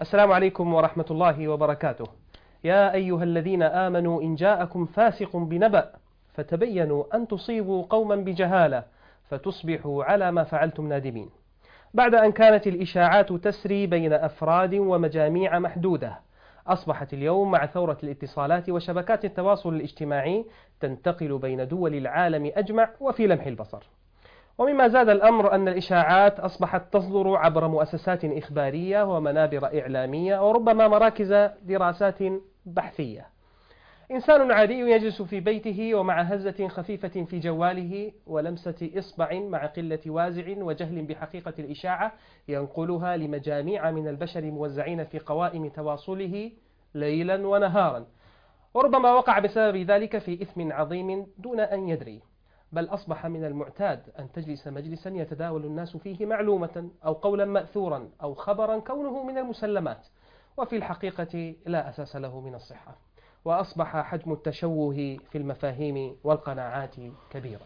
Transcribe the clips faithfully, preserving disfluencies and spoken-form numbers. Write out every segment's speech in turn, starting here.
السلام عليكم ورحمة الله وبركاته. يا أيها الذين آمنوا إن جاءكم فاسق بنبأ فتبينوا أن تصيبوا قوما بجهالة فتصبحوا على ما فعلتم نادمين. بعد أن كانت الإشاعات تسري بين أفراد ومجاميع محدودة، أصبحت اليوم مع ثورة الاتصالات وشبكات التواصل الاجتماعي تنتقل بين دول العالم أجمع وفي لمح البصر. ومما زاد الأمر أن الإشاعات أصبحت تصدر عبر مؤسسات إخبارية ومنابر إعلامية وربما مراكز دراسات بحثية. إنسان عادي يجلس في بيته ومع هزة خفيفة في جواله ولمسة إصبع مع قلة وازع وجهل بحقيقة الإشاعة ينقلها لمجاميع من البشر موزعين في قوائم تواصله ليلا ونهارا، وربما وقع بسبب ذلك في إثم عظيم دون أن يدري. بل أصبح من المعتاد أن تجلس مجلسا يتداول الناس فيه معلومة أو قولا مأثورا أو خبرا كونه من المسلمات، وفي الحقيقة لا أساس له من الصحة. وأصبح حجم التشوه في المفاهيم والقناعات كبيرا.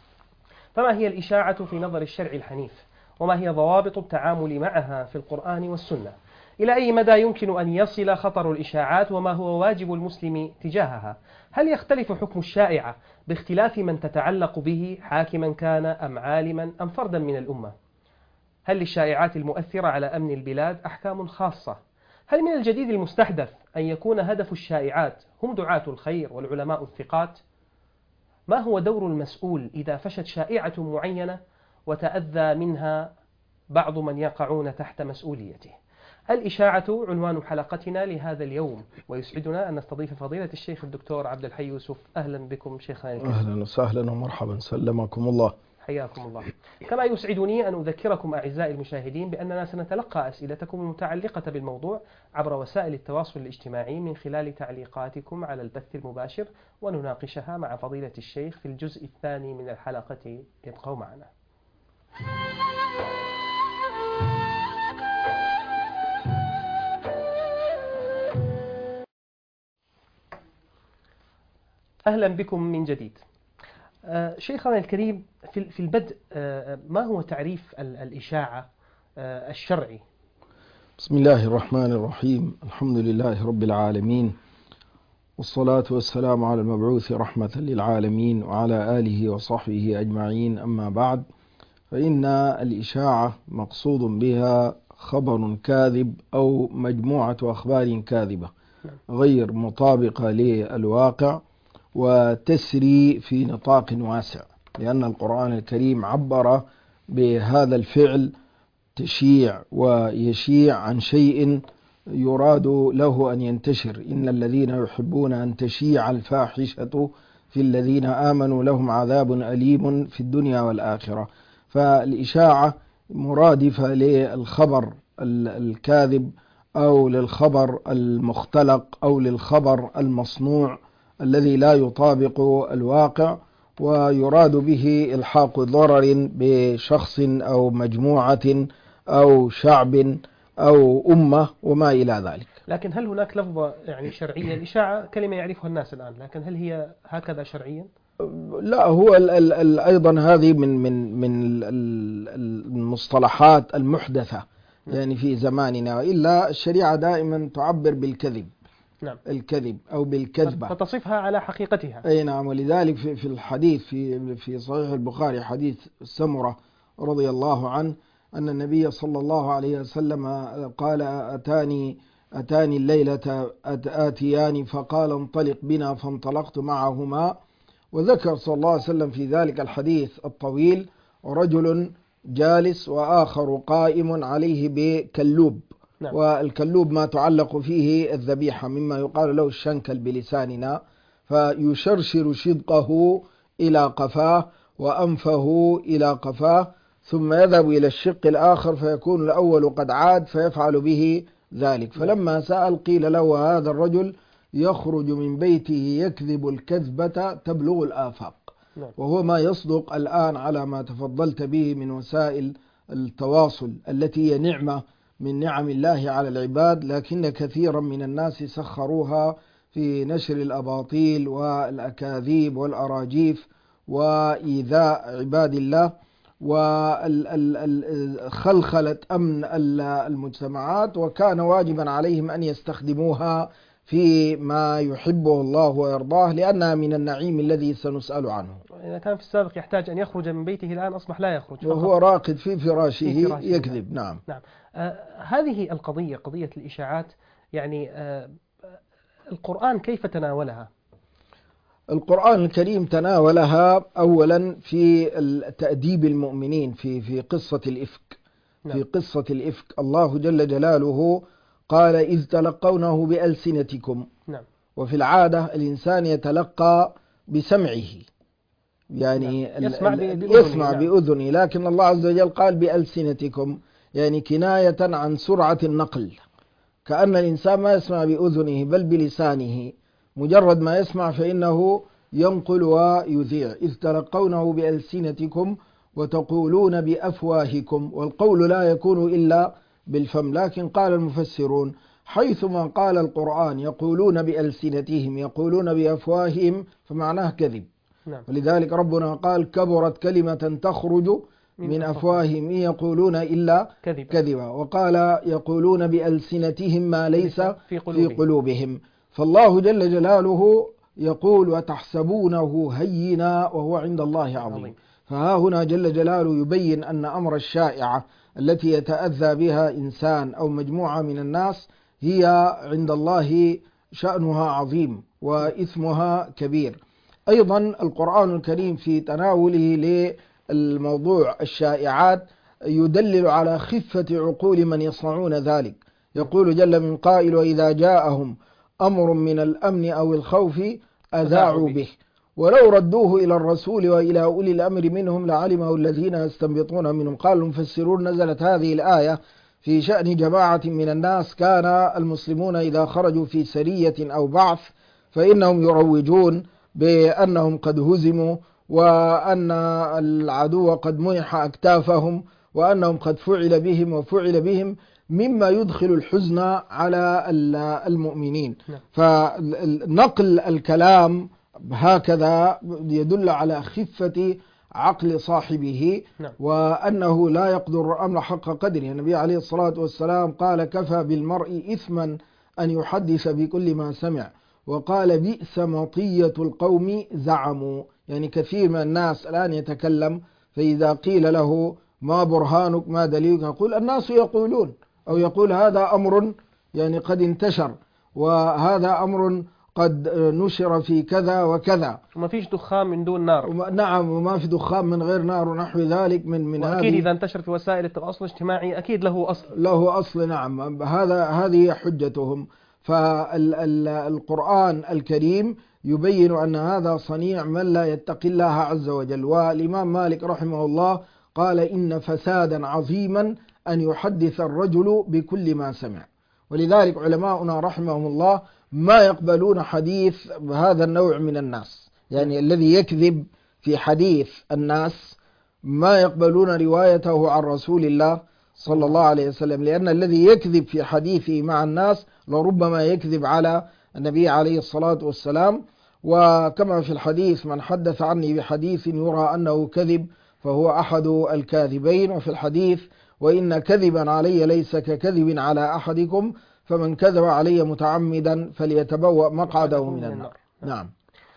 فما هي الإشاعة في نظر الشرع الحنيف؟ وما هي ضوابط التعامل معها في القرآن والسنة؟ إلى أي مدى يمكن أن يصل خطر الإشاعات؟ وما هو واجب المسلم تجاهها؟ هل يختلف حكم الشائعة باختلاف من تتعلق به، حاكما كان أم عالما أم فردا من الأمة؟ هل للشائعات المؤثرة على أمن البلاد أحكام خاصة؟ هل من الجديد المستحدث أن يكون هدف الشائعات هم دعاة الخير والعلماء الثقات؟ ما هو دور المسؤول إذا فشت شائعة معينة وتأذى منها بعض من يقعون تحت مسؤوليته؟ الإشاعة عنوان حلقتنا لهذا اليوم، ويسعدنا أن نستضيف فضيلة الشيخ الدكتور عبد الحي يوسف. أهلا بكم شيخنا الكريم. أهلا وسهلا ومرحبا، سلمكم الله. حياكم الله. كما يسعدني أن أذكركم أعزائي المشاهدين بأننا سنتلقى أسئلتكم المتعلقة بالموضوع عبر وسائل التواصل الاجتماعي من خلال تعليقاتكم على البث المباشر، ونناقشها مع فضيلة الشيخ في الجزء الثاني من الحلقة. ابقوا معنا. أهلا بكم من جديد. شيخنا الكريم، في البدء ما هو تعريف الإشاعة الشرعي؟ بسم الله الرحمن الرحيم. الحمد لله رب العالمين، والصلاة والسلام على المبعوث رحمة للعالمين وعلى آله وصحبه أجمعين. أما بعد، فإن الإشاعة مقصود بها خبر كاذب أو مجموعة أخبار كاذبة غير مطابقة للواقع وتسري في نطاق واسع، لأن القرآن الكريم عبر بهذا الفعل تشيع ويشيع عن شيء يراد له أن ينتشر. إن الذين يحبون أن تشيع الفاحشة في الذين آمنوا لهم عذاب أليم في الدنيا والآخرة. فالإشاعة مرادفة للخبر الكاذب أو للخبر المختلق أو للخبر المصنوع الذي لا يطابق الواقع، ويراد به إلحاق ضرر بشخص أو مجموعة أو شعب أو أمة وما إلى ذلك. لكن هل هناك لفظة يعني شرعية؟ الإشاعة كلمة يعرفها الناس الآن، لكن هل هي هكذا شرعيا؟ لا، هو ال ال ال أيضا هذه من من من المصطلحات المحدثة يعني في زماننا، إلا الشريعة دائما تعبر بالكذب. نعم. الكذب أو بالكذبة، فتصفها على حقيقتها. أي نعم. ولذلك في, في الحديث في في صحيح البخاري حديث سمرة رضي الله عنه أن النبي صلى الله عليه وسلم قال: أتاني أتاني الليلة آتيان فقال انطلق بنا، فانطلقت معهما. وذكر صلى الله عليه وسلم في ذلك الحديث الطويل رجل جالس وآخر قائم عليه بكلوب. نعم. والكلوب ما تعلق فيه الذبيحة، مما يقال له الشنكل بلساننا، فيشرشر شدقه إلى قفاه وأنفه إلى قفاه، ثم يذهب إلى الشق الآخر فيكون الأول قد عاد فيفعل به ذلك. فلما سأل قيل له: هذا الرجل يخرج من بيته يكذب الكذبة تبلغ الآفاق. وهو ما يصدق الآن على ما تفضلت به من وسائل التواصل التي هي نعمة من نعم الله على العباد، لكن كثيرا من الناس سخروها في نشر الأباطيل والأكاذيب والأراجيف وإيذاء عباد الله. وخلخلة أمن المجتمعات، وكان واجبا عليهم أن يستخدموها في ما يحبه الله ويرضاه، لأنها من النعيم الذي سنسأل عنه. إذا كان في السابق يحتاج أن يخرج من بيته، الآن أصبح لا يخرج فقط وهو راقد في فراشه, في فراشه يكذب. نعم, نعم. آه هذه القضية، قضية الإشاعات، يعني آه القرآن كيف تناولها؟ القرآن الكريم تناولها أولا في تأديب المؤمنين في في قصة الإفك. نعم. في قصة الإفك الله جل جلاله قال إذ تلقونه بألسنتكم. نعم. وفي العادة الإنسان يتلقى بسمعه، يعني نعم. يسمع, يسمع بأذنه، لكن الله عز وجل قال بألسنتكم، يعني كناية عن سرعة النقل، كأن الإنسان ما يسمع بأذنه بل بلسانه، مجرد ما يسمع فإنه ينقل ويذيع. إذ تلقونه بألسنتكم وتقولون بأفواهكم، والقول لا يكون إلا بالفم، لكن قال المفسرون حيثما قال القرآن يقولون بألسنتهم يقولون بأفواههم فمعناه كذب. نعم. ولذلك ربنا قال كبرت كلمة تخرج من, من أفواههم إن يقولون إلا كذبا. كذبا. وقال يقولون بألسنتهم ما ليس في قلوبهم. في قلوبهم. فالله جل جلاله يقول وتحسبونه هينا وهو عند الله عظيم. فها هنا جل جلاله يبين أن أمر الشائعة التي يتأذى بها إنسان أو مجموعة من الناس هي عند الله شأنها عظيم وإثمها كبير. أيضا القرآن الكريم في تناوله للموضوع الشائعات يدلل على خفة عقول من يصنعون ذلك. يقول جل من قائل وإذا جاءهم أمر من الأمن أو الخوف أذاعوا به ولو ردوه إلى الرسول وإلى أولي الأمر منهم لعلمه الذين يستنبطون منهم. قال المفسرون نزلت هذه الآية في شأن جماعة من الناس كان المسلمون إذا خرجوا في سرية أو بعث فإنهم يروجون بأنهم قد هزموا وأن العدو قد منح أكتافهم وأنهم قد فعل بهم وفعل بهم، مما يدخل الحزن على المؤمنين. فنقل الكلام هكذا يدل على خفة عقل صاحبه وأنه لا يقدر الأمر حق قدره. النبي عليه الصلاة والسلام قال كفى بالمرء إثما أن يحدث بكل ما سمع، وقال بئس مطية القوم زعموا، يعني كثير من الناس الآن يتكلم فإذا قيل له ما برهانك ما دليلك يقول الناس يقولون، أو يقول هذا أمر يعني قد انتشر وهذا أمر قد نشر في كذا وكذا، وما فيش دخان من دون نار. نعم، وما في دخان من غير نار ونحو ذلك من من هذه. وأكيد إذا انتشر في وسائل التواصل الاجتماعي أكيد له أصل. له أصل، نعم. هذا هذه حجتهم. فالقرآن الكريم يبين أن هذا صنيع من لا يتقي الله عز وجل. والإمام مالك رحمه الله قال إن فسادا عظيما أن يحدث الرجل بكل ما سمع. ولذلك علماؤنا رحمهم الله ما يقبلون حديث هذا النوع من الناس، يعني الذي يكذب في حديث الناس ما يقبلون روايته عن رسول الله صلى الله عليه وسلم، لأن الذي يكذب في حديثه مع الناس لربما يكذب على النبي عليه الصلاة والسلام. وكما في الحديث من حدث عني بحديث يرى أنه كذب فهو أحد الكاذبين. وفي الحديث وإن كذبا علي ليس ككذب على أحدكم فمن كذب علي متعمدا فليتبوأ مقعده من النار. نعم.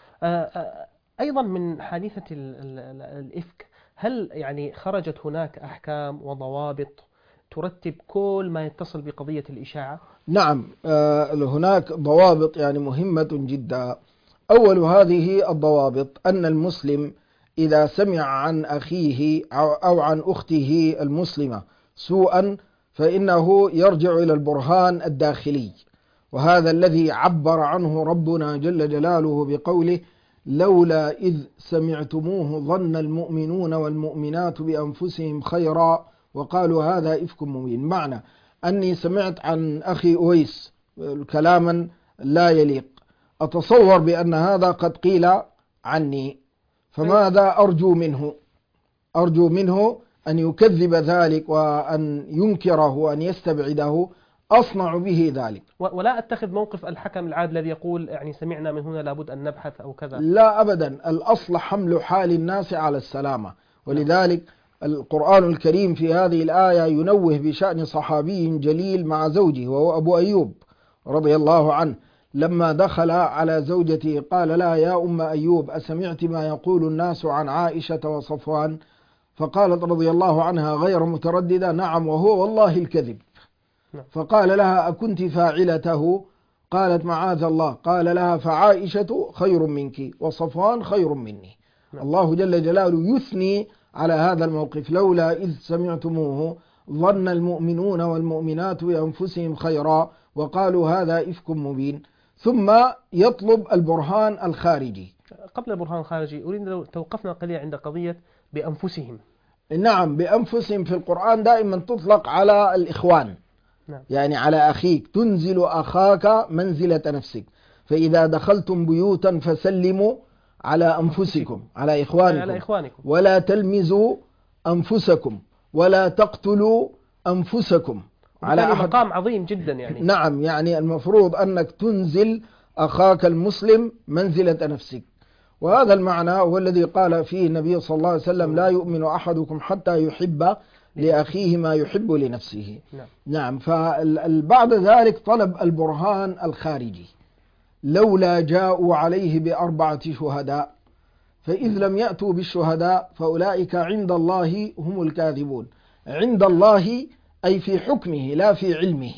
أيضا من حادثة الإفك، هل يعني خرجت هناك أحكام وضوابط ترتب كل ما يتصل بقضية الإشاعة؟ نعم، هناك ضوابط يعني مهمة جدا. أول هذه الضوابط أن المسلم إذا سمع عن أخيه أو عن أخته المسلمة سوءا فإنه يرجع إلى البرهان الداخلي، وهذا الذي عبر عنه ربنا جل جلاله بقوله لولا إذ سمعتموه ظن المؤمنون والمؤمنات بأنفسهم خيرا وقالوا هذا إفك مبين. معنى أني سمعت عن أخي أويس كلاما لا يليق، أتصور بأن هذا قد قيل عني، فماذا أرجو منه؟ أرجو منه أن يكذب ذلك وأن ينكره وأن يستبعده، أصنع به ذلك. ولا أتخذ موقف الحكم العادل الذي يقول يعني سمعنا من هنا لابد أن نبحث أو كذا. لا أبدا، الأصل حمل حال الناس على السلامة. ولذلك القرآن الكريم في هذه الآية ينوه بشأن صحابي جليل مع زوجه وهو أبو أيوب رضي الله عنه، لما دخل على زوجته قال لا يا أم أيوب أسمعت ما يقول الناس عن عائشة وصفوان؟ فقالت رضي الله عنها غير مترددة نعم وهو والله الكذب. فقال لها أكنت فاعلته؟ قالت معاذ الله. قال لها فعائشة خير منك وصفوان خير مني. الله جل جلاله يثني على هذا الموقف لولا إذ سمعتموه ظن المؤمنون والمؤمنات بأنفسهم خيرا وقالوا هذا إفك مبين. ثم يطلب البرهان الخارجي. قبل البرهان الخارجي أريد لو توقفنا قليلا عند قضية بأنفسهم. نعم، بأنفسهم في القرآن دائما تطلق على الإخوان. نعم. يعني على أخيك، تنزل أخاك منزلة نفسك، فإذا دخلتم بيوتا فسلموا على أنفسكم على إخوانكم, على إخوانكم. ولا تلمزوا أنفسكم ولا تقتلوا أنفسكم. على أحد مقام عظيم جدا يعني. نعم، يعني المفروض أنك تنزل أخاك المسلم منزلة نفسك، وهذا المعنى هو الذي قال فيه النبي صلى الله عليه وسلم لا يؤمن أحدكم حتى يحب لأخيه ما يحب لنفسه. نعم, نعم. فبعد ذلك طلب البرهان الخارجي لولا جاءوا عليه بأربعة شهداء فإذ لم يأتوا بالشهداء فأولئك عند الله هم الكاذبون. عند الله أي في حكمه لا في علمه،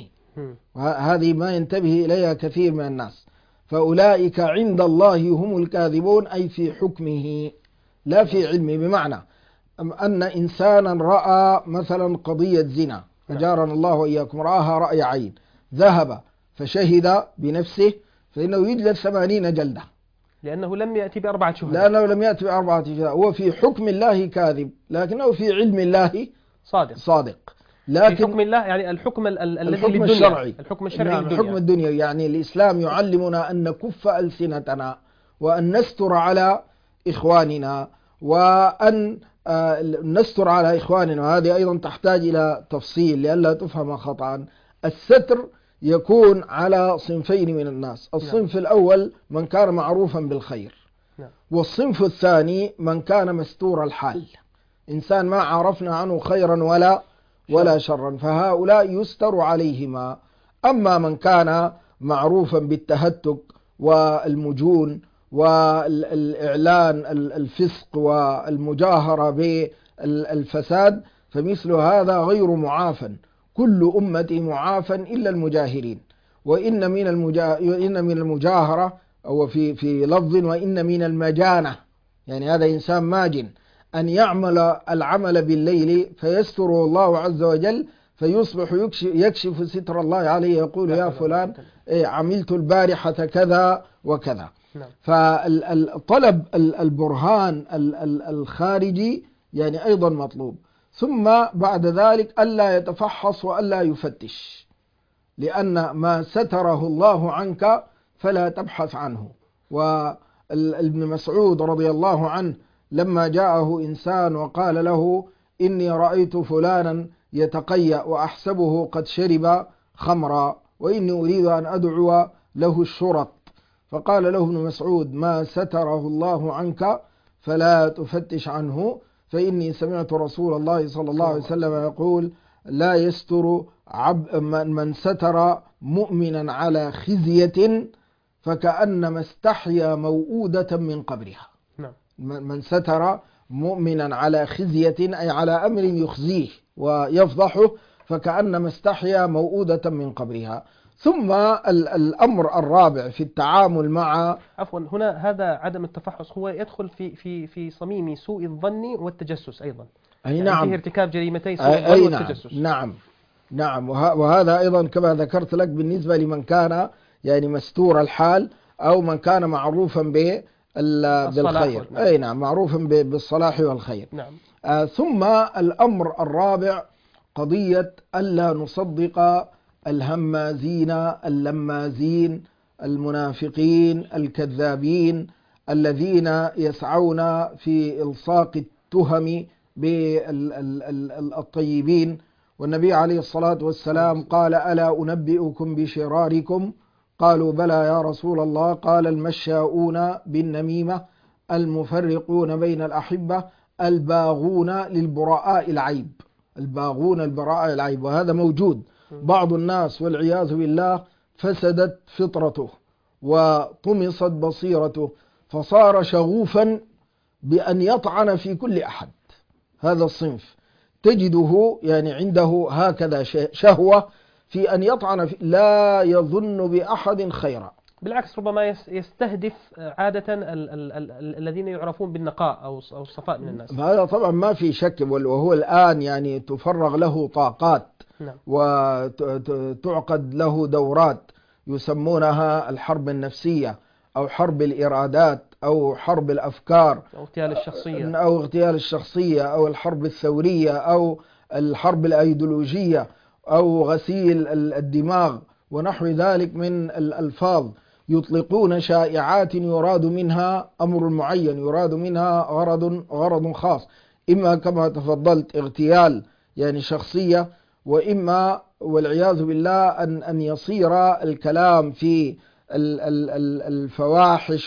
هذه ما ينتبه إليها كثير من الناس. فأولئك عند الله هم الكاذبون أي في حكمه لا في علمه، بمعنى أن إنسانا رأى مثلا قضية زنا أجارنا الله وإياكم، رآها رأي عين، ذهب فشهد بنفسه فإنه يجلد ثمانين جلدة لأنه لم يأتي بأربعة شهداء لأنه لم يأتي بأربعة شهداء. هو في حكم الله كاذب لكنه في علم الله صادق صادق. لكن في حكم الله يعني الحكم الذي الحكم الشرعي الحكم الشرعي نعم الحكم الدنيا. يعني الإسلام يعلمنا أن نكف ألسنتنا وأن نستر على إخواننا وأن نستر على إخواننا، وهذه أيضا تحتاج إلى تفصيل لئلا تفهم خطأ. الستر يكون على صنفين من الناس، الصنف الأول من كان معروفا بالخير، والصنف الثاني من كان مستور الحال، إنسان ما عرفنا عنه خيرا ولا ولا شرا، فهؤلاء يستر عليهما. أما من كان معروفا بالتهتك والمجون والإعلان الفسق والمجاهرة بالفساد فمثل هذا غير معافى. كل أمتي معافى إلا المجاهرين. وإن من المجا... إن من المجاهرة أو في في لفظ وإن من المجانة، يعني هذا إنسان ماجن أن يعمل العمل بالليل فيستره الله عز وجل فيصبح يكشف, يكشف ستر الله عليه، يقول يا فلان إيه عملت البارحة كذا وكذا. فالطلب البرهان الخارجي يعني أيضا مطلوب. ثم بعد ذلك ألا يتفحص وألا يفتش، لأن ما ستره الله عنك فلا تبحث عنه. وابن مسعود رضي الله عنه لما جاءه إنسان وقال له إني رأيت فلانا يتقيأ وأحسبه قد شرب خمرا وإني أريد أن أدعو له الشرط، فقال له ابن مسعود ما ستره الله عنك فلا تفتش عنه، فإني سمعت رسول الله صلى الله عليه وسلم يقول لا يستر عب من ستر مؤمنا على خزية فكأنما استحيا موؤودة من قبرها. من ستر مؤمنا على خزية أي على أمر يخزيه ويفضحه فكأنما استحيا موؤودة من قبرها. ثم الأمر الرابع في التعامل مع عفوا هنا هذا عدم التفحص هو يدخل في في في صميم سوء الظن والتجسس أيضا. أي يعني نعم. فيه ارتكاب جريمتي سوء الظن والتجسس. نعم نعم. وهذا أيضا كما ذكرت لك بالنسبة لمن كان يعني مستور الحال أو من كان معروفا ب بالخير. نعم. أي نعم معروفا بالصلاح والخير. نعم. آه ثم الأمر الرابع قضية ألا نصدق الهمازين اللمازين المنافقين الكذابين الذين يسعون في إلصاق التهم بالطيبين. والنبي عليه الصلاة والسلام قال ألا أنبئكم بشراركم؟ قالوا بلى يا رسول الله. قال المشاؤون بالنميمة المفرقون بين الأحبة الباغون للبراء العيب، الباغون البراء العيب، وهذا موجود. بعض الناس والعياذ بالله فسدت فطرته وطمست بصيرته، فصار شغوفا بأن يطعن في كل أحد. هذا الصنف تجده يعني عنده هكذا شهوة في أن يطعن في، لا يظن بأحد خيرا. بالعكس ربما يستهدف عادة ال ال ال الذين يعرفون بالنقاء أو أو الصفاء من الناس. هذا طبعا ما في شك، وهو الآن يعني تفرغ له طاقات. نعم. وتعقد له دورات يسمونها الحرب النفسية أو حرب الإرادات أو حرب الأفكار أو اغتيال الشخصية أو اغتيال الشخصية أو الحرب الثورية أو الحرب الأيديولوجية أو غسيل الدماغ ونحو ذلك من الألفاظ. يطلقون شائعات يراد منها أمر معين، يراد منها غرض غرض خاص، إما كما تفضلت اغتيال يعني شخصية، وإما والعياذ بالله أن أن يصير الكلام في الفواحش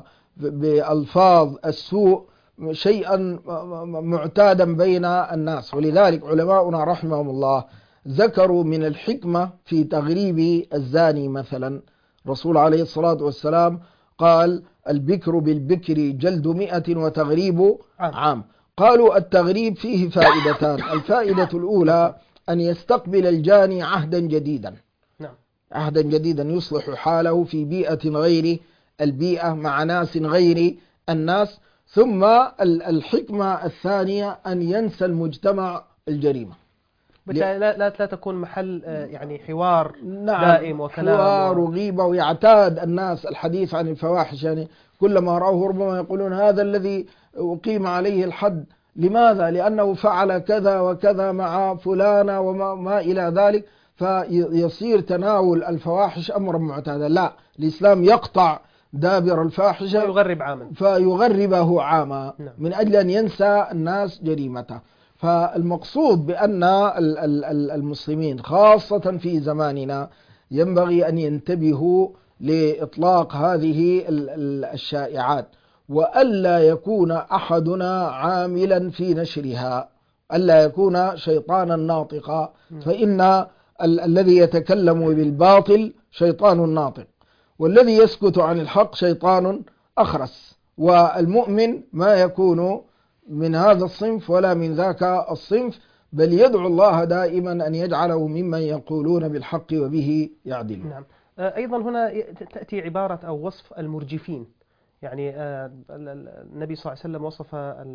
وبألفاظ السوء شيئا معتادا بين الناس. ولذلك علماؤنا رحمهم الله ذكروا من الحكمة في تغريب الزاني مثلا. رسول عليه الصلاة والسلام قال: البكر بالبكر جلد مئة وتغريب عام. قالوا التغريب فيه فائدتان. الفائدة الأولى أن يستقبل الجاني عهدا جديدا، نعم. عهدا جديدا يصلح حاله في بيئة غير البيئة مع ناس غير الناس. ثم الحكمة الثانية أن ينسى المجتمع الجريمة، لا لا لا تكون محل يعني حوار نعم دائم وكلام حوار وغيبة، ويعتاد الناس الحديث عن الفواحش. يعني كلما رأوه ربما يقولون هذا الذي أقيم عليه الحد، لماذا؟ لأنه فعل كذا وكذا مع فلانة وما ما إلى ذلك، فيصير تناول الفواحش أمرا معتادا. لا، الإسلام يقطع دابر الفاحشة فيغرب عاما فيغربه عاما نعم. من أجل أن ينسى الناس جريمته. فالمقصود بأن المسلمين خاصة في زماننا ينبغي أن ينتبهوا لإطلاق هذه الشائعات، وألا يكون أحدنا عاملا في نشرها، ألا يكون شيطانا ناطقا، فإن ال الذي يتكلم بالباطل شيطان ناطق، والذي يسكت عن الحق شيطان أخرس. والمؤمن ما يكون من هذا الصنف ولا من ذاك الصنف، بل يدعو الله دائما أن يجعله ممن يقولون بالحق وبه يعدلون. نعم. أيضا هنا تأتي عبارة أو وصف المرجفين. يعني النبي صلى الله عليه وسلم وصف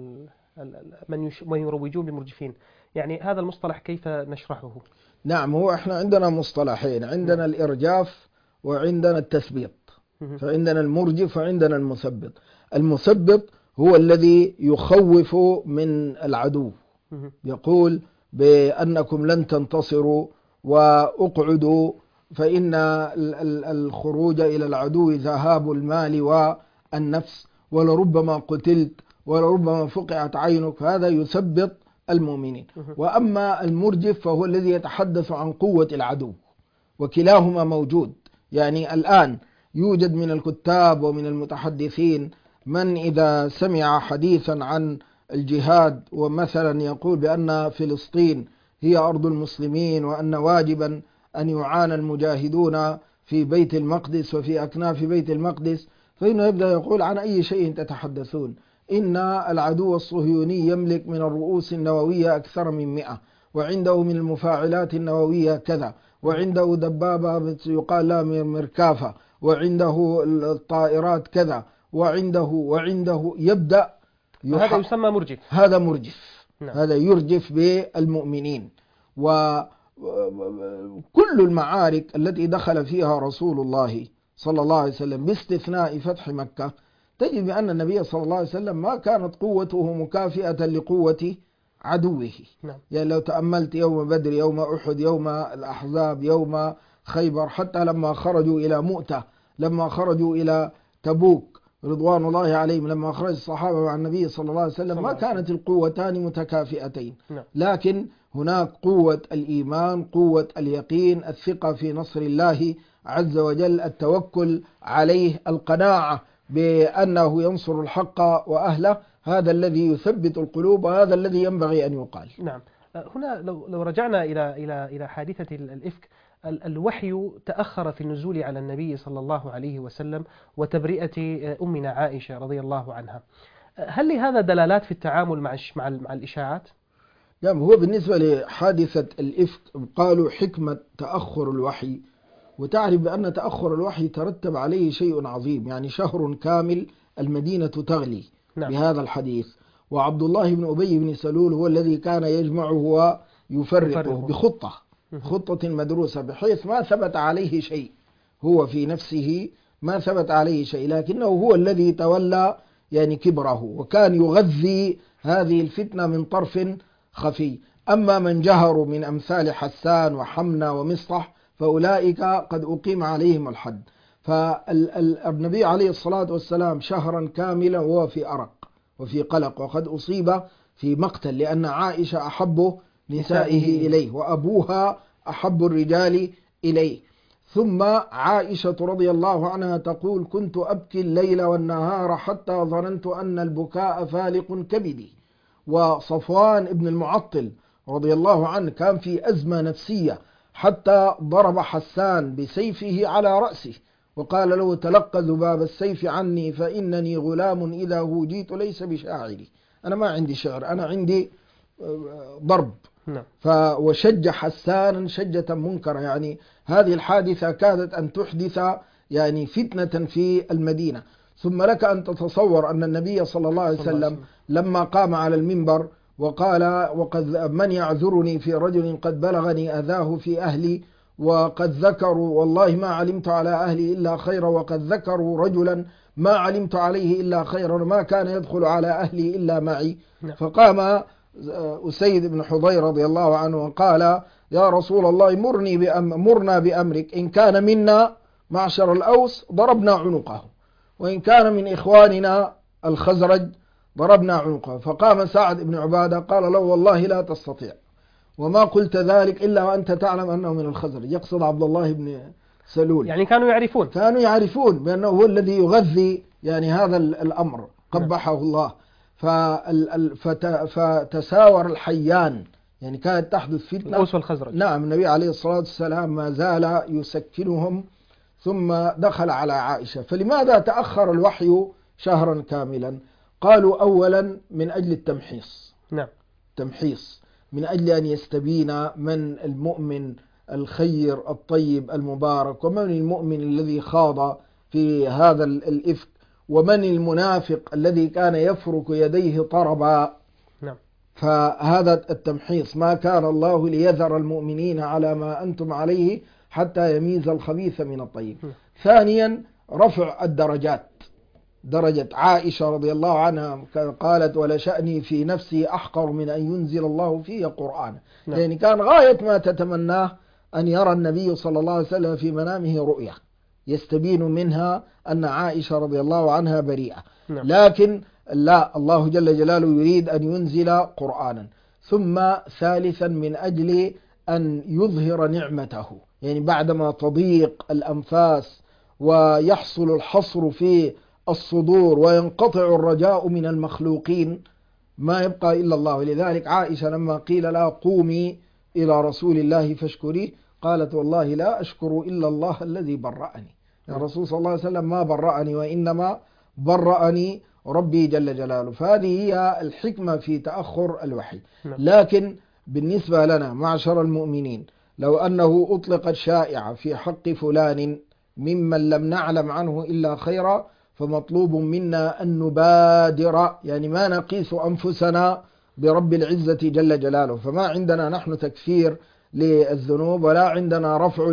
من يروجون بالمرجفين. يعني هذا المصطلح كيف نشرحه؟ نعم، هو احنا عندنا مصطلحين، عندنا نعم. الإرجاف وعندنا التثبيط. فعندنا المرجف وعندنا المثبط. المثبط هو الذي يخوف من العدو، يقول بأنكم لن تنتصروا وأقعدوا، فإن الخروج إلى العدو ذهاب المال والنفس، ولربما قتلت ولربما فقعت عينك. هذا يثبط المؤمنين. وأما المرجف فهو الذي يتحدث عن قوة العدو، وكلاهما موجود. يعني الآن يوجد من الكتاب ومن المتحدثين من إذا سمع حديثا عن الجهاد ومثلا يقول بأن فلسطين هي أرض المسلمين، وأن واجبا أن يعانى المجاهدون في بيت المقدس وفي أكناف بيت المقدس، فإنه يبدأ يقول عن أي شيء تتحدثون؟ إن العدو الصهيوني يملك من الرؤوس النووية أكثر من مئة، وعنده من المفاعلات النووية كذا، وعنده دبابة يقال لها مركافة، وعنده الطائرات كذا، وعنده وعنده يبدأ هذا يسمى مرجف. هذا مرجف. نعم. هذا يرجف بالمؤمنين. وكل المعارك التي دخل فيها رسول الله صلى الله عليه وسلم باستثناء فتح مكة تجد بأن النبي صلى الله عليه وسلم ما كانت قوته مكافئة لقوة عدوه. نعم. يعني لو تأملت يوم بدر، يوم أحد، يوم الأحزاب، يوم خيبر، حتى لما خرجوا إلى مؤتة، لما خرجوا إلى تبوك رضوان الله عليهم، لما خرج الصحابة مع النبي صلى الله عليه وسلم ما كانت القوتان متكافئتين. لكن هناك قوة الإيمان، قوة اليقين، الثقة في نصر الله عز وجل، التوكل عليه، القناعة بأنه ينصر الحق وأهله. هذا الذي يثبت القلوب وهذا الذي ينبغي أن يقال. نعم. هنا لو لو رجعنا إلى إلى إلى حادثة الإفك، الوحي تأخر في النزول على النبي صلى الله عليه وسلم وتبرئة أمنا عائشة رضي الله عنها. هل لهذا دلالات في التعامل مع مع مع الإشاعات؟ نعم. هو بالنسبة لحادثة الإفك قالوا حكمة تأخر الوحي، وتعرف بأن تأخر الوحي ترتب عليه شيء عظيم، يعني شهر كامل المدينة تغلي. نعم. بهذا الحديث، وعبد الله بن أبي بن سلول هو الذي كان يجمعه ويفرقه بخطة خطة مدروسة، بحيث ما ثبت عليه شيء، هو في نفسه ما ثبت عليه شيء، لكنه هو الذي تولى يعني كبره، وكان يغذي هذه الفتنة من طرف خفي. أما من جهروا من أمثال حسان وحمنا ومصطح فأولئك قد أقيم عليهم الحد. فالنبي عليه الصلاة والسلام شهرا كاملا وهو في أرق وفي قلق، وقد أصيب في مقتل، لأن عائشة أحب نسائه إليه وأبوها أحب الرجال إليه. ثم عائشة رضي الله عنها تقول: كنت أبكي الليل والنهار حتى ظننت أن البكاء فالق كبدي. وصفوان ابن المعطل رضي الله عنه كان في أزمة نفسية حتى ضرب حسان بسيفه على رأسه وقال له: تلقى ذباب السيف عني فإنني غلام إذا هوجيت ليس بشاعري، أنا ما عندي شعر، أنا عندي ضرب. وشج حسانا شجة منكرة، يعني هذه الحادثة كادت أن تحدث يعني فتنة في المدينة. ثم لك أن تتصور أن النبي صلى الله عليه وسلم لما قام على المنبر وقال: وقد من يعذرني في رجل قد بلغني أذاه في أهلي، وقد ذكروا والله ما علمت على أهلي إلا خيرا، وقد ذكروا رجلا ما علمت عليه إلا خيرا، ما كان يدخل على أهلي إلا معي. فقام أسيد بن حضير رضي الله عنه وقال: يا رسول الله مرني بأم مرنا بأمرك، إن كان منا معشر الأوس ضربنا عنقه، وإن كان من إخواننا الخزرج ضربنا عنقه. فقام سعد بن عبادة قال له: والله لا تستطيع، وما قلت ذلك إلا وأنت تعلم أنه من الخزرج، يقصد عبد الله بن سلول. يعني كانوا يعرفون كانوا يعرفون بأنه هو الذي يغذي يعني هذا الأمر، قبحه الله. فتساور الحيان، يعني كانت تحدث فتنة الأوس والخزرج. نعم. النبي عليه الصلاة والسلام ما زال يسكنهم، ثم دخل على عائشة. فلماذا تأخر الوحي شهرا كاملا؟ قالوا: أولا من أجل التمحيص. نعم. تمحيص من أجل أن يستبين من المؤمن الخير الطيب المبارك، ومن المؤمن الذي خاض في هذا الإفك، ومن المنافق الذي كان يفرك يديه طربا. نعم. فهذا التمحيص، ما كان الله ليذر المؤمنين على ما أنتم عليه حتى يميز الخبيث من الطيب. م. ثانيا رفع الدرجات. درجة عائشة رضي الله عنها قالت: ولشأني في نفسي أحقر من أن ينزل الله في قرآن. نعم. يعني كان غاية ما تتمناه أن يرى النبي صلى الله عليه وسلم في منامه رؤيا يستبين منها أن عائشة رضي الله عنها بريئة. نعم. لكن لا، الله جل جلاله يريد أن ينزل قرآنا. ثم ثالثا من أجل أن يظهر نعمته، يعني بعدما تضيق الأنفاس ويحصل الحصر في الصدور وينقطع الرجاء من المخلوقين، ما يبقى إلا الله. ولذلك عائشة لما قيل لها: قومي إلى رسول الله فاشكريه، قالت: والله لا أشكر إلا الله الذي برأني. يعني الرسول صلى الله عليه وسلم ما برأني، وإنما برأني ربي جل جلاله. فهذه هي الحكمة في تأخر الوحي. لكن بالنسبة لنا معشر المؤمنين، لو أنه أطلقت شائعة في حق فلان ممن لم نعلم عنه إلا خيرا، فمطلوب منا أن نبادر، يعني ما نقيس أنفسنا برب العزة جل جلاله. فما عندنا نحن تكفير للذنوب ولا عندنا رفع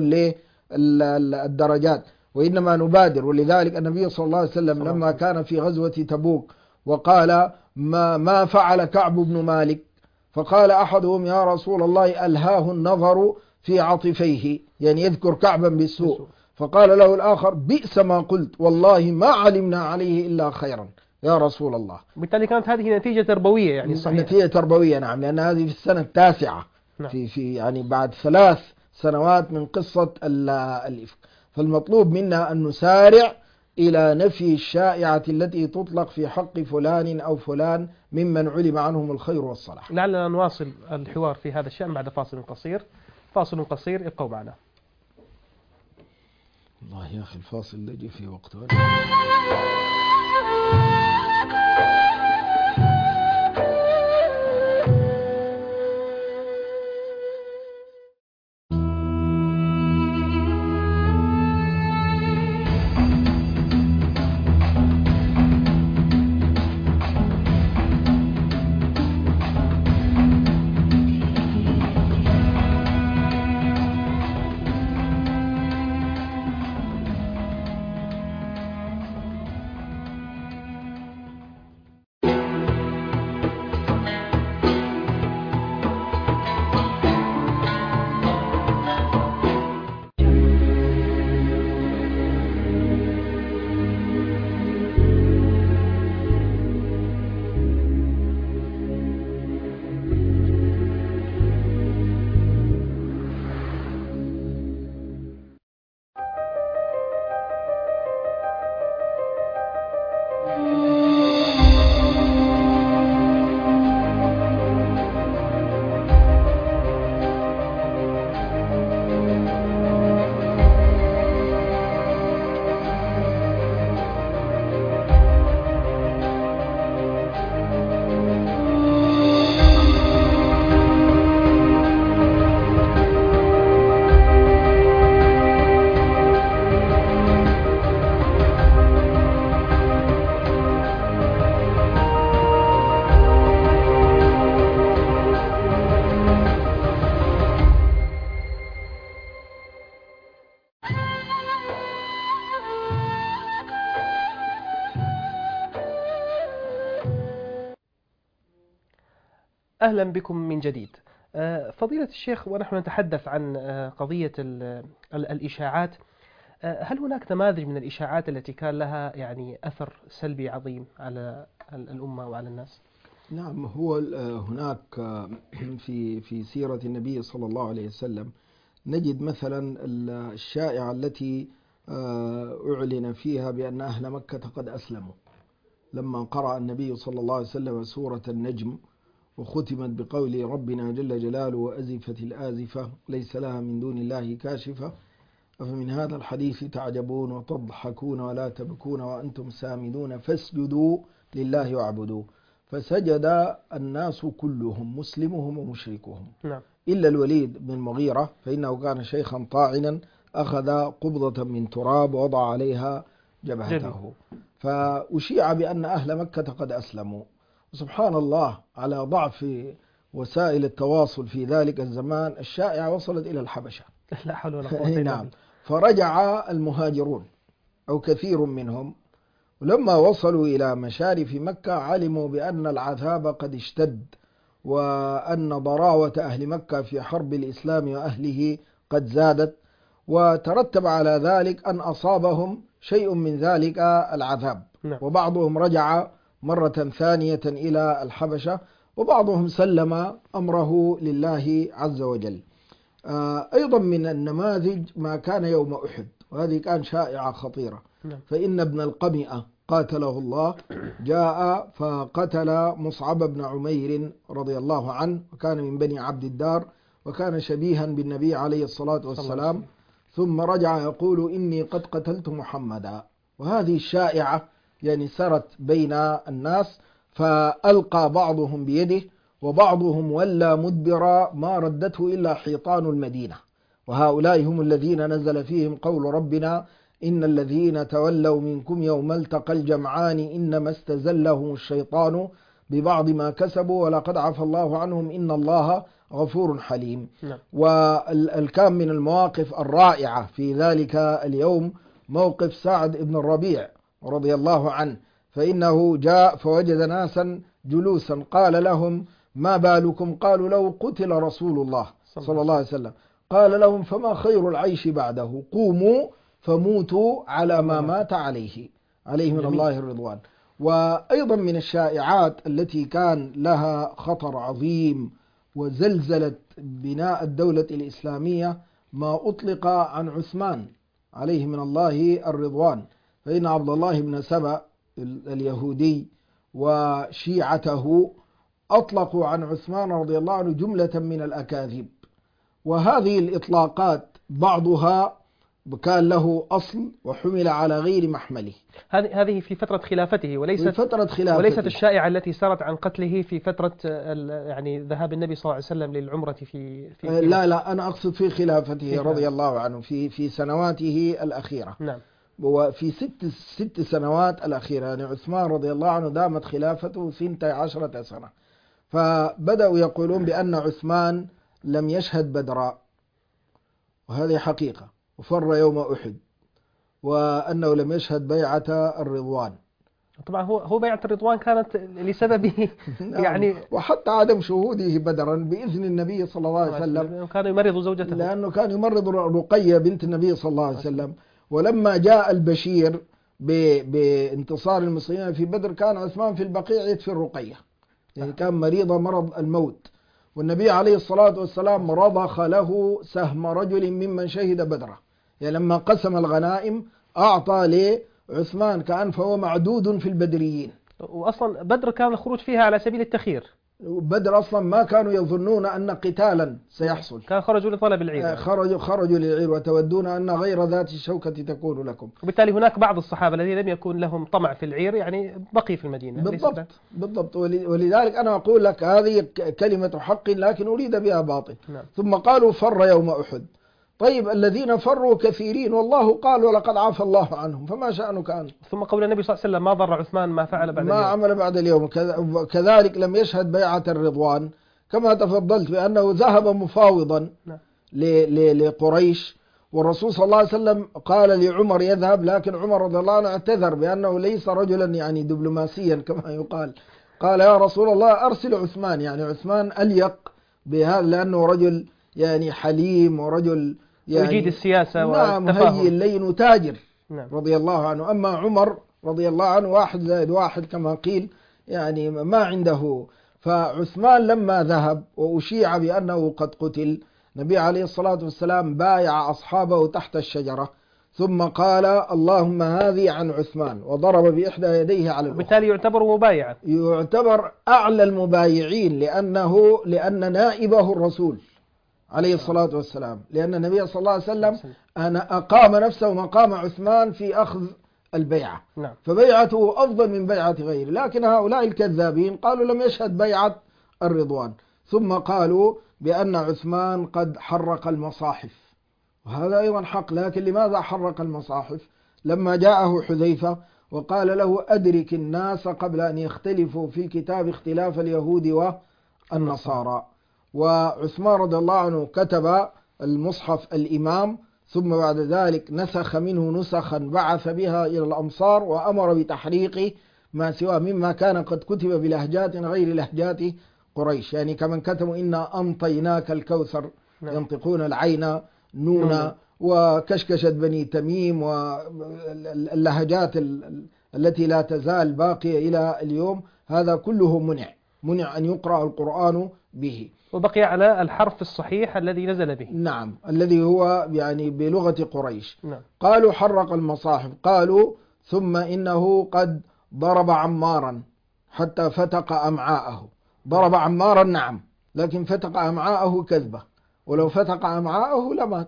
للدرجات، وإنما نبادر. ولذلك النبي صلى الله عليه وسلم لما كان في غزوة تبوك وقال: ما, ما فعل كعب بن مالك؟ فقال أحدهم: يا رسول الله ألهاه النظر في عطفيه، يعني يذكر كعبا بالسوء. فقال له الآخر: بئس ما قلت، والله ما علمنا عليه إلا خيرا يا رسول الله. بالتالي كانت هذه نتيجة تربوية، يعني صحيح. نتيجة تربوية، نعم، لأن هذه في السنة التاسعة. نعم. في في يعني بعد ثلاث سنوات من قصة الإفك. فالمطلوب منا أن نسارع إلى نفي الشائعة التي تطلق في حق فلان أو فلان ممن علم عنهم الخير والصلاح. لعلنا نواصل الحوار في هذا الشأن بعد فاصل قصير. فاصل قصير، ابقوا معنا. والله يا أخي الفاصل اللي يجي في وقته. أهلا بكم من جديد. فضيلة الشيخ، ونحن نتحدث عن قضية الإشاعات، هل هناك نماذج من الإشاعات التي كان لها يعني أثر سلبي عظيم على الأمة وعلى الناس؟ نعم، هو هناك في في سيرة النبي صلى الله عليه وسلم نجد مثلا الشائعة التي أعلن فيها بأن أهل مكة قد أسلموا، لما قرأ النبي صلى الله عليه وسلم سورة النجم وختمت بقول ربنا جل جلاله وأزفت الآزفة ليس لها من دون الله كاشفة أفمن هذا الحديث تعجبون وتضحكون ولا تبكون وأنتم سامدون فاسجدوا لله واعبدوا، فسجد الناس كلهم مسلمهم ومشركهم نعم. إلا الوليد بن المغيرة فإنه كان شيخا طاعنا أخذ قبضة من تراب ووضع عليها جبهته، فأشيع بأن أهل مكة قد أسلموا. سبحان الله، على ضعف وسائل التواصل في ذلك الزمان الشائعة وصلت إلى الحبشة. لا حول ولا قوة إلا نعم. بالله. فرجع المهاجرون أو كثير منهم، ولما وصلوا إلى مشارف مكة علموا بأن العذاب قد اشتد، وأن ضراوة أهل مكة في حرب الإسلام وأهله قد زادت، وترتب على ذلك أن أصابهم شيء من ذلك العذاب. نعم. وبعضهم رجع مرة ثانية إلى الحبشة، وبعضهم سلم أمره لله عز وجل. أيضا من النماذج ما كان يوم أحد، وهذه كان شائعة خطيرة. نعم. فإن ابن القمئة قاتله الله جاء فقتل مصعب بن عمير رضي الله عنه، وكان من بني عبد الدار، وكان شبيها بالنبي عليه الصلاة والسلام، ثم رجع يقول إني قد قتلت محمدا. وهذه الشائعة يعني سرت بين الناس، فألقى بعضهم بيده وبعضهم ولى مدبرا ما ردته إلا حيطان المدينة، وهؤلاء هم الذين نزل فيهم قول ربنا إن الذين تولوا منكم يوم التقى الجمعان إنما استزلهم الشيطان ببعض ما كسبوا ولقد عفى الله عنهم إن الله غفور حليم. نعم. والكام من المواقف الرائعة في ذلك اليوم موقف سعد بن الربيع رضي الله عنه، فإنه جاء فوجد ناسا جلوسا قال لهم ما بالكم؟ قالوا لو قتل رسول الله صلى الله عليه وسلم. قال لهم فما خير العيش بعده؟ قوموا فموتوا على ما مات عليه عليه من الله الرضوان. وأيضا من الشائعات التي كان لها خطر عظيم وزلزلت بناء الدولة الإسلامية ما أطلق عن عثمان عليه من الله الرضوان، فإن عبد الله بن سبأ اليهودي وشيعته أطلقوا عن عثمان رضي الله عنه جملة من الأكاذيب، وهذه الإطلاقات بعضها كان له أصل وحمل على غير محمله. هذه في فترة خلافته وليست في فترة خلافته وليست الشائعة التي سارت عن قتله في فترة يعني ذهاب النبي صلى الله علي وسلم للعمرة في, في لا لا أنا أقصد في خلافته في رضي الله عنه في في سنواته الأخيرة. نعم. وفي ست ست سنوات الأخيرة يعني عثمان رضي الله عنه دامت خلافته ثنتي عشرة سنة، فبدأوا يقولون بأن عثمان لم يشهد بدرا، وهذه حقيقة، وفر يوم أحد، وأنه لم يشهد بيعة الرضوان. طبعا هو هو بيعة الرضوان كانت لسبب يعني وحتى عدم شهوده بدرا بإذن النبي صلى الله عليه وسلم، كان يمرض زوجته، لأنه كان يمرض رقية بنت النبي صلى الله عليه وسلم. ولما جاء البشير بانتصار المسلمين في بدر كان عثمان في البقيع يدفن رقية، يعني كان مريضة مرض الموت، والنبي عليه الصلاة والسلام رضخ له سهم رجل ممن شهد بدره، يعني لما قسم الغنائم أعطى لعثمان كأن فهو معدود في البدريين. وأصلا بدر كان الخروج فيها على سبيل التخيير، بدر أصلا ما كانوا يظنون أن قتالا سيحصل، كان خرجوا لطلب العير، خرجوا خرجوا للعير وتودون أن غير ذات الشوكة تكون لكم. وبالتالي هناك بعض الصحابة الذين لم يكن لهم طمع في العير يعني بقي في المدينة. بالضبط بالضبط. ولذلك أنا أقول لك هذه كلمة حق لكن أريد بها باطل. نعم. ثم قالوا فر يوم أحد. طيب الذين فروا كثيرين والله قال ولقد عفى الله عنهم، فما شأنك أنت؟ ثم قول النبي صلى الله عليه وسلم ما ضر عثمان ما فعل بعد ما اليوم. عمل بعد اليوم. كذلك لم يشهد بيعة الرضوان كما تفضلت بأنه ذهب مفاوضا نعم. لقريش، والرسول صلى الله عليه وسلم قال لعمر يذهب، لكن عمر رضي الله عنه اعتذر بأنه ليس رجلا يعني دبلوماسيا كما يقال، قال يا رسول الله أرسل عثمان، يعني عثمان أليق بهذا لأنه رجل يعني حليم ورجل يعني يجيد السياسة نعم هي اللين وتاجر. نعم. رضي الله عنه. أما عمر رضي الله عنه واحد زائد واحد كما قيل، يعني ما عنده. فعثمان لما ذهب وأشيع بأنه قد قتل، النبي عليه الصلاة والسلام بايع أصحابه تحت الشجرة، ثم قال اللهم هذه عن عثمان، وضرب بإحدى يديه على الأخرى. وبالتالي يعتبر مبايعا، يعتبر أعلى المبايعين، لأنه لأن نائبه الرسول عليه الصلاة والسلام، لأن النبي صلى الله عليه وسلم أنا أقام نفسه مقام عثمان في أخذ البيعة. نعم. فبيعته أفضل من بيعة غيره. لكن هؤلاء الكذابين قالوا لم يشهد بيعة الرضوان، ثم قالوا بأن عثمان قد حرق المصاحف، وهذا أيضا حق. لكن لماذا حرق المصاحف؟ لما جاءه حذيفة وقال له أدرك الناس قبل أن يختلفوا في كتاب اختلاف اليهود والنصارى. وعثمان رضي الله عنه كتب المصحف الإمام، ثم بعد ذلك نسخ منه نسخا بعث بها إلى الأمصار، وأمر بتحريق ما سواه مما كان قد كتب بلهجات غير لهجات قريش، يعني كمن كتبوا إنا أمطيناك الكوثر. نعم. ينطقون العين نونا، وكشكشة بني تميم، واللهجات التي لا تزال باقية إلى اليوم، هذا كله منع منع أن يقرأ القرآن به، وبقي على الحرف الصحيح الذي نزل به. نعم، الذي هو يعني بلغة قريش. نعم. قالوا حرق المصاحف. قالوا ثم إنه قد ضرب عمارا حتى فتق أمعاءه. ضرب عمارا نعم، لكن فتق أمعاءه كذبة، ولو فتق أمعاءه لمات.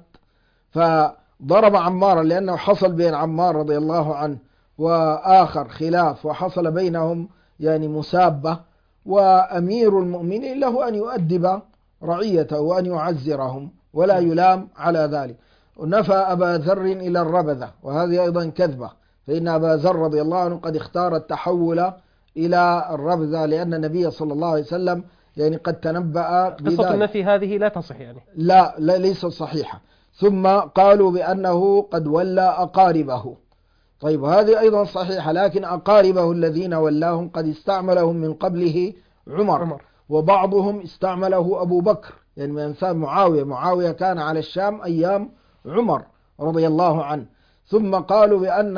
فضرب عمارا لأنه حصل بين عمار رضي الله عنه وآخر خلاف، وحصل بينهم يعني مسابة، وأمير المؤمنين له أن يؤدب رعيته وأن يعزرهم ولا يلام على ذلك. ونفى أبا ذر إلى الربذة، وهذه أيضا كذبة، فإن أبا ذر رضي الله عنه قد اختار التحول إلى الربذة، لأن النبي صلى الله عليه وسلم يعني قد تنبأ بذلك. قصة النفي هذه لا تصح يعني. لا, لا ليست صحيحة. ثم قالوا بأنه قد ولى أقاربه. طيب هذه أيضا صحيحة، لكن أقاربه الذين ولاهم قد استعملهم من قبله عمر, عمر. وبعضهم استعمله أبو بكر، يعني من أنساب معاوية. معاوية كان على الشام أيام عمر رضي الله عنه. ثم قالوا بأن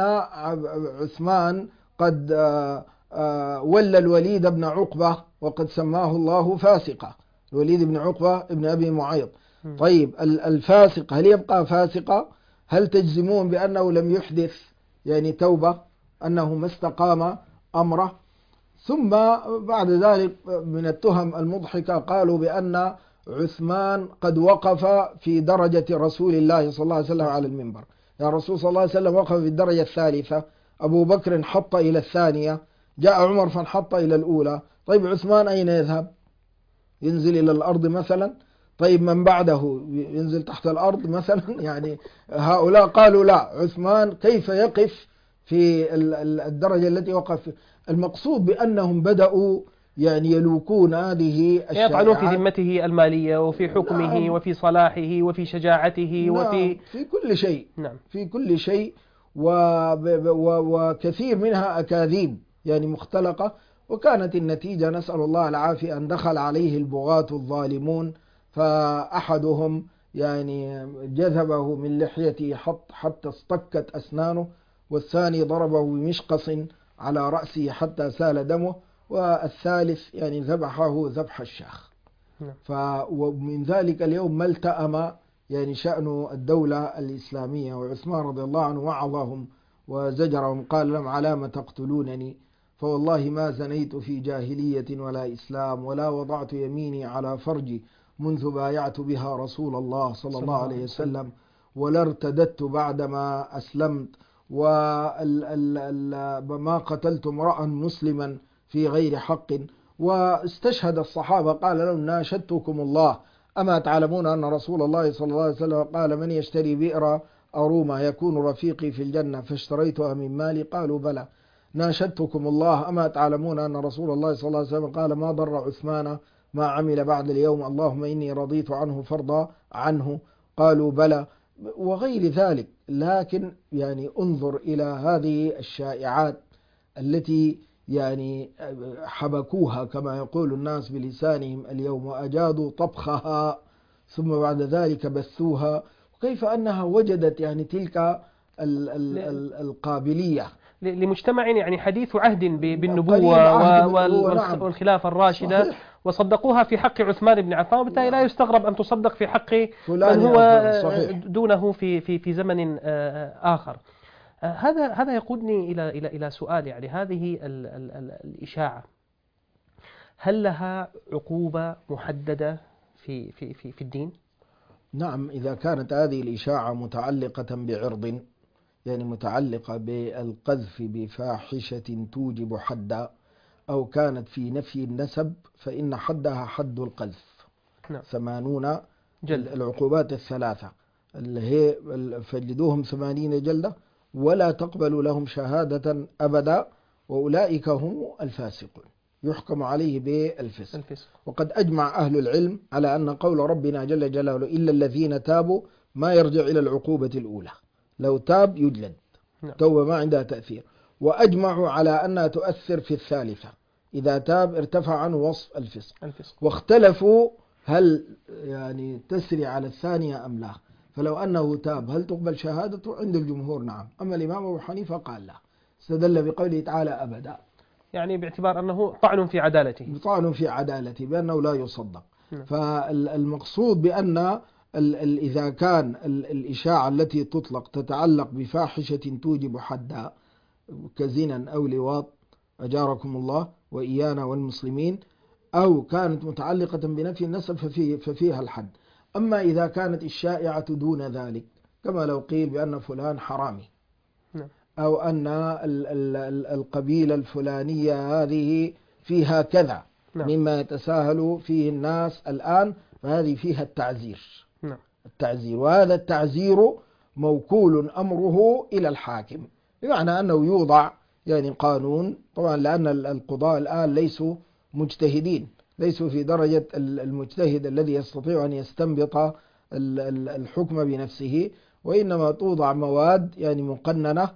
عثمان قد ولى الوليد بن عقبة، وقد سماه الله فاسقة، الوليد بن عقبة ابن أبي معيط. طيب الفاسق هل يبقى فاسقة؟ هل تجزمون بأنه لم يحدث يعني توبة أنه ما استقام أمره. ثم بعد ذلك من التهم المضحكة قالوا بأن عثمان قد وقف في درجة رسول الله صلى الله عليه وسلم على المنبر. يا رسول صلى الله عليه وسلم وقف في الدرجة الثالثة، أبو بكر حط إلى الثانية، جاء عمر فانحط إلى الأولى. طيب عثمان أين يذهب؟ ينزل إلى الأرض مثلا؟ طيب من بعده ينزل تحت الأرض مثلا؟ يعني هؤلاء قالوا لا، عثمان كيف يقف في الدرجة التي وقف فيها؟ المقصود بأنهم بدأوا يعني يلوكون هذه الشائعات، يطعنون في ذمته المالية وفي حكمه نعم. وفي صلاحه وفي شجاعته نعم. وفي في كل شيء. نعم. في كل شيء و... و... وكثير منها أكاذيب يعني مختلقة. وكانت النتيجة نسأل الله العافية أن دخل عليه البغاة الظالمون، فأحدهم يعني جذبه من لحيته حط حتى اصطكت أسنانه، والثاني ضربه بمشقص على رأسه حتى سال دمه، والثالث يعني ذبحه ذبح الشاخ. فمن ذلك اليوم ما التأم يعني شأن الدولة الإسلامية. وعثمان رضي الله عنه وعظهم وزجرهم، قال لهم علام تقتلونني فوالله ما زنيت في جاهلية ولا إسلام ولا وضعت يميني على فرجي منذ بايعت بها رسول الله صلى الله عليه وسلم ولا ارتددت بعدما أسلمت وما قتلت امرأ مسلما في غير حق. واستشهد الصحابة قال لهم ناشدتكم الله أما تعلمون أن رسول الله صلى الله عليه وسلم قال من يشتري بئر أرومة يكون رفيقي في الجنة فاشتريتها من مالي؟ قالوا بلى. ناشدتكم الله أما تعلمون أن رسول الله صلى الله عليه وسلم قال ما ضر عثمان ما عمل بعد اليوم اللهم إني رضيت عنه فرضا عنه؟ قالوا بلى. وغير ذلك. لكن يعني انظر إلى هذه الشائعات التي يعني حبكوها كما يقول الناس بلسانهم اليوم وأجادوا طبخها ثم بعد ذلك بثوها، وكيف أنها وجدت يعني تلك ال ال ال القابلية لمجتمع يعني حديث عهد بالنبوة والخلافة الراشدة. صحيح. وصدقوها في حق عثمان بن عفان، وبالتالي لا يستغرب أن تصدق في حق من هو دونه في في في زمن آخر. هذا هذا يقودني إلى إلى إلى سؤال، يعني هذه ال ال ال الإشاعة هل لها عقوبة محددة في في في في الدين؟ نعم، إذا كانت هذه الإشاعة متعلقة بعرض، يعني متعلقة بالقذف بفاحشة توجب حدا، أو كانت في نفي النسب فإن حدها حد القذف. نعم. ثمانون جلد. العقوبات الثلاثة اللي هي فجلدوهم ثمانين جلدة ولا تقبل لهم شهادة أبدا وأولئك هم الفاسقون، يحكم عليه بالفسق. الفسق. وقد أجمع أهل العلم على أن قول ربنا جل جلاله إلا الذين تابوا ما يرجع إلى العقوبة الأولى، لو تاب يجلد. نعم. توبة ما عندها تأثير. وأجمعوا على أنها تؤثر في الثالثة، إذا تاب ارتفع عنه وصف الفسق. الفسق. واختلفوا هل يعني تسري على الثانية أم لا. فلو أنه تاب هل تقبل شهادته؟ عند الجمهور نعم، أما الإمام أبو حنيفة قال لا، استدل بقوله تعالى أبدا، يعني باعتبار أنه طعن في عدالته، طعن في عدالته بأنه لا يصدق. م. فالمقصود بأن إذا كان الإشاعة التي تطلق تتعلق بفاحشة توجب حدا كزنا أو لواط أجاركم الله وإيانا والمسلمين، أو كانت متعلقة بنفي النسب ففيه ففيها الحد. أما إذا كانت الشائعة دون ذلك، كما لو قيل بأن فلان حرامي، أو أن القبيلة الفلانية هذه فيها كذا مما يتساهل فيه الناس الآن، فهذه فيها التعزير. التعزير، وهذا التعزير موكول أمره إلى الحاكم، بمعنى أنه يوضع يعني قانون، طبعا لأن القضاء الآن ليسوا مجتهدين، ليسوا في درجة المجتهد الذي يستطيع أن يستنبط الحكم بنفسه، وإنما توضع مواد يعني مقننة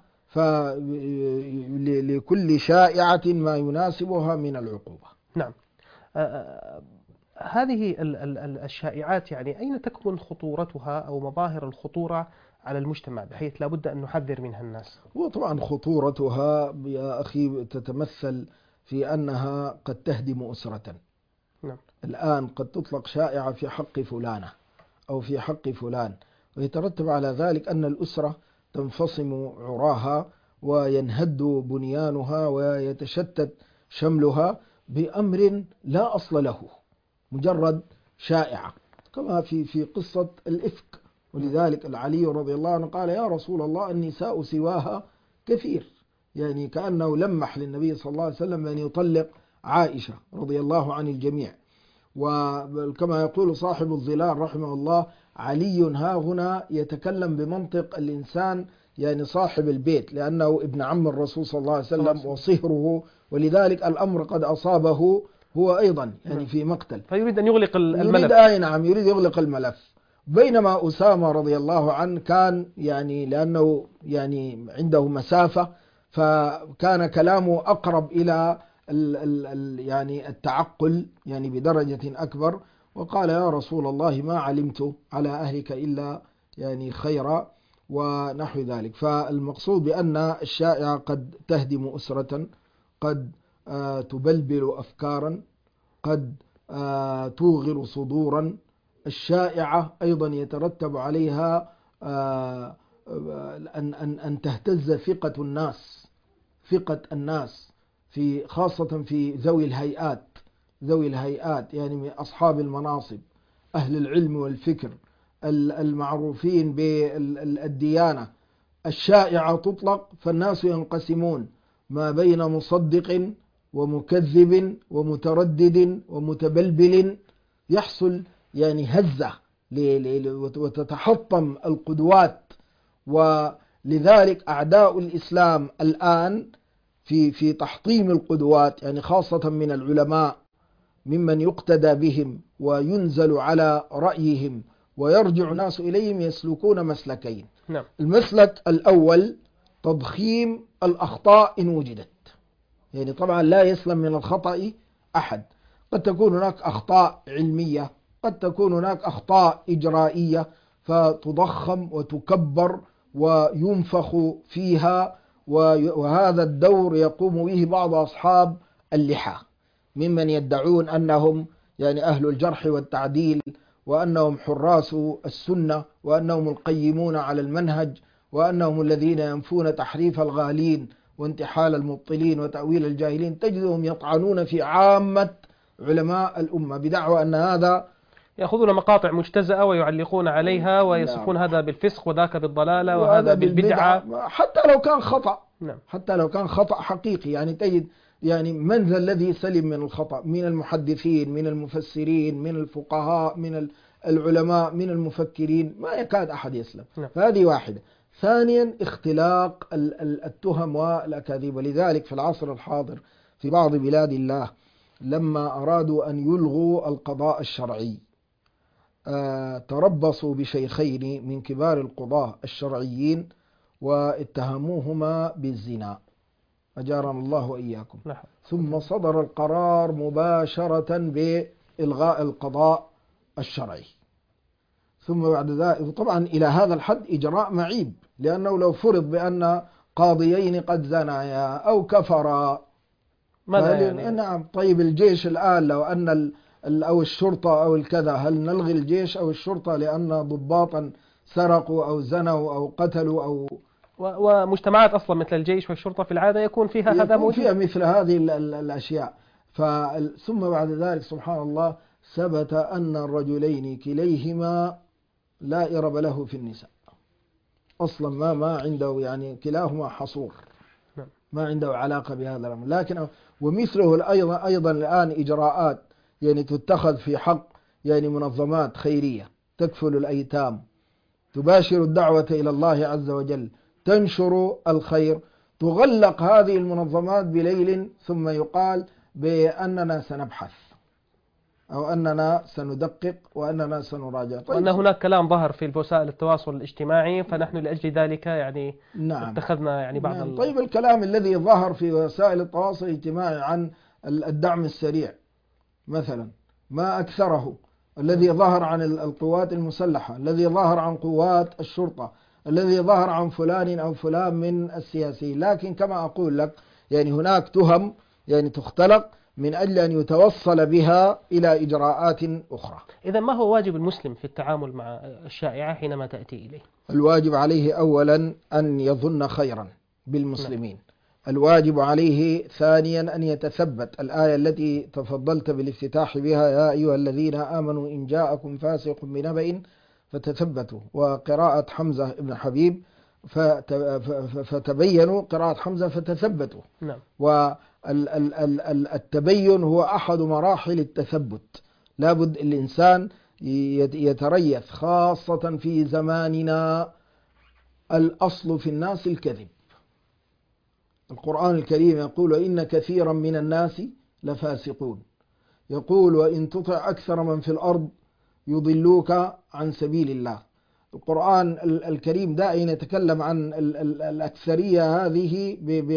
فلكل شائعة ما يناسبها من العقوبة. نعم. آه هذه الشائعات يعني أين تكمن خطورتها أو مظاهر الخطورة على المجتمع بحيث لا بد أن نحذر منها الناس؟ وطبعا خطورتها يا أخي تتمثل في أنها قد تهدم أسرة. نعم. الآن قد تطلق شائعة في حق فلانة أو في حق فلان، ويترتب على ذلك أن الأسرة تنفصم عراها وينهد بنيانها ويتشتت شملها بأمر لا أصل له، مجرد شائعة، كما في في قصة الإفك. ولذلك العلي رضي الله عنه قال: يا رسول الله النساء سواها كثير، يعني كأنه لمح للنبي صلى الله عليه وسلم أن يطلق عائشة رضي الله عن الجميع. وكما يقول صاحب الظلال رحمه الله: علي ها هنا يتكلم بمنطق الإنسان، يعني صاحب البيت، لأنه ابن عم الرسول صلى الله عليه وسلم وصهره، ولذلك الأمر قد أصابه هو أيضا يعني في مقتل، فيريد أن يغلق الملف. يريد أي نعم يريد يغلق الملف. بينما أسامة رضي الله عنه كان يعني لأنه يعني عنده مسافة، فكان كلامه أقرب إلى ال ال ال يعني التعقل يعني بدرجة أكبر، وقال: يا رسول الله ما علمت على أهلك إلا يعني خيرا ونحو ذلك. فالمقصود بأن الشائعة قد تهدم أسرة، قد آه تبلبل أفكارا، قد آه توغر صدورا. الشائعة أيضا يترتب عليها آه أن أن أن تهتز ثقة الناس، ثقة الناس في خاصة في ذوي الهيئات، ذوي الهيئات يعني من أصحاب المناصب، أهل العلم والفكر المعروفين بالديانة. الشائعة تطلق فالناس ينقسمون ما بين مصدق ومكذب ومتردد ومتبلبل، يحصل يعني هزة وتتحطم القدوات. ولذلك أعداء الإسلام الآن في في تحطيم القدوات، يعني خاصة من العلماء ممن يقتدى بهم وينزل على رأيهم ويرجع الناس إليهم، يسلكون مسلكين. نعم. المسلك الأول تضخيم الأخطاء إن وجدت، يعني طبعا لا يسلم من الخطأ أحد، قد تكون هناك أخطاء علمية، قد تكون هناك أخطاء إجرائية، فتضخم وتكبر وينفخ فيها. وهذا الدور يقوم به بعض أصحاب اللحى ممن يدعون أنهم يعني أهل الجرح والتعديل، وأنهم حراس السنة، وأنهم القيمون على المنهج، وأنهم الذين ينفون تحريف الغالين وانتحال المبطلين وتأويل الجاهلين. تجدهم يطعنون في عامة علماء الأمة بدعوى أن هذا، يأخذون مقاطع مجتزأة ويعلقون عليها ويصفون هذا بالفسق وذاك بالضلالة وهذا بالبدعة، حتى لو كان خطأ. نعم. حتى لو كان خطأ حقيقي، يعني تجد يعني من ذا الذي سلم من الخطأ؟ من المحدثين، من المفسرين، من الفقهاء، من العلماء، من المفكرين، ما يكاد أحد يسلم. نعم. فهذه واحدة. ثانيا اختلاق التهم والأكاذيب. ولذلك في العصر الحاضر في بعض بلاد الله لما أرادوا أن يلغوا القضاء الشرعي تربصوا بشيخين من كبار القضاة الشرعيين واتهموهما بالزنا، أجارنا الله وإياكم. نعم. ثم صدر القرار مباشرة بإلغاء القضاء الشرعي. ثم بعد ذلك طبعا إلى هذا الحد إجراء معيب، لأنه لو فرض بأن قاضيين قد زنايا أو كفرا ماذا يعني؟ نعم. طيب الجيش الآن لو أن ال أو الشرطة أو الكذا، هل نلغي الجيش أو الشرطة لأن ضباطا سرقوا أو زنوا أو قتلوا أو ومجتمعات أصلا مثل الجيش والشرطة في العادة يكون فيها هذا موجود، فيها مثل هذه الأشياء. ثم بعد ذلك سبحان الله ثبت أن الرجلين كليهما لا إرب له في النساء أصلا، ما ما عنده يعني كلاهما حصور، ما عنده علاقة بهذا الأمر. لكن ومثله أيضا أيضا الآن إجراءات يعني تتخذ في حق يعني منظمات خيرية تكفل الأيتام، تباشر الدعوة إلى الله عز وجل، تنشر الخير، تغلق هذه المنظمات بليل ثم يقال بأننا سنبحث أو أننا سندقق وأننا سنراجع. طيب وأن هناك كلام ظهر في وسائل التواصل الاجتماعي فنحن لأجل ذلك يعني نعم. اتخذنا يعني بعض نعم. طيب الكلام الذي ظهر في وسائل التواصل الاجتماعي عن الدعم السريع مثلا ما أكثره، الذي ظهر عن القوات المسلحة، الذي ظهر عن قوات الشرطة، الذي ظهر عن فلان أو فلان من السياسيين. لكن كما أقول لك يعني هناك تهم يعني تختلق من أجل أن يتوصل بها إلى إجراءات أخرى. إذا ما هو واجب المسلم في التعامل مع الشائعة حينما تأتي إليه؟ الواجب عليه أولا أن يظن خيرا بالمسلمين. الواجب عليه ثانيا أن يتثبت. الآية التي تفضلت بالافتتاح بها يا أيها الذين آمنوا إن جاءكم فاسق بنبأ فتثبتوا، وقراءة حمزة بن حبيب فتبينوا، قراءة حمزة فتثبتوا. نعم. والتبين هو أحد مراحل التثبت. لابد الإنسان يتريث، خاصة في زماننا الأصل في الناس الكذب. القرآن الكريم يقول إن كثيرا من الناس لفاسقون، يقول وإن تطع أكثر من في الأرض يضلوك عن سبيل الله. القرآن الكريم دائما يتكلم عن الأكثرية هذه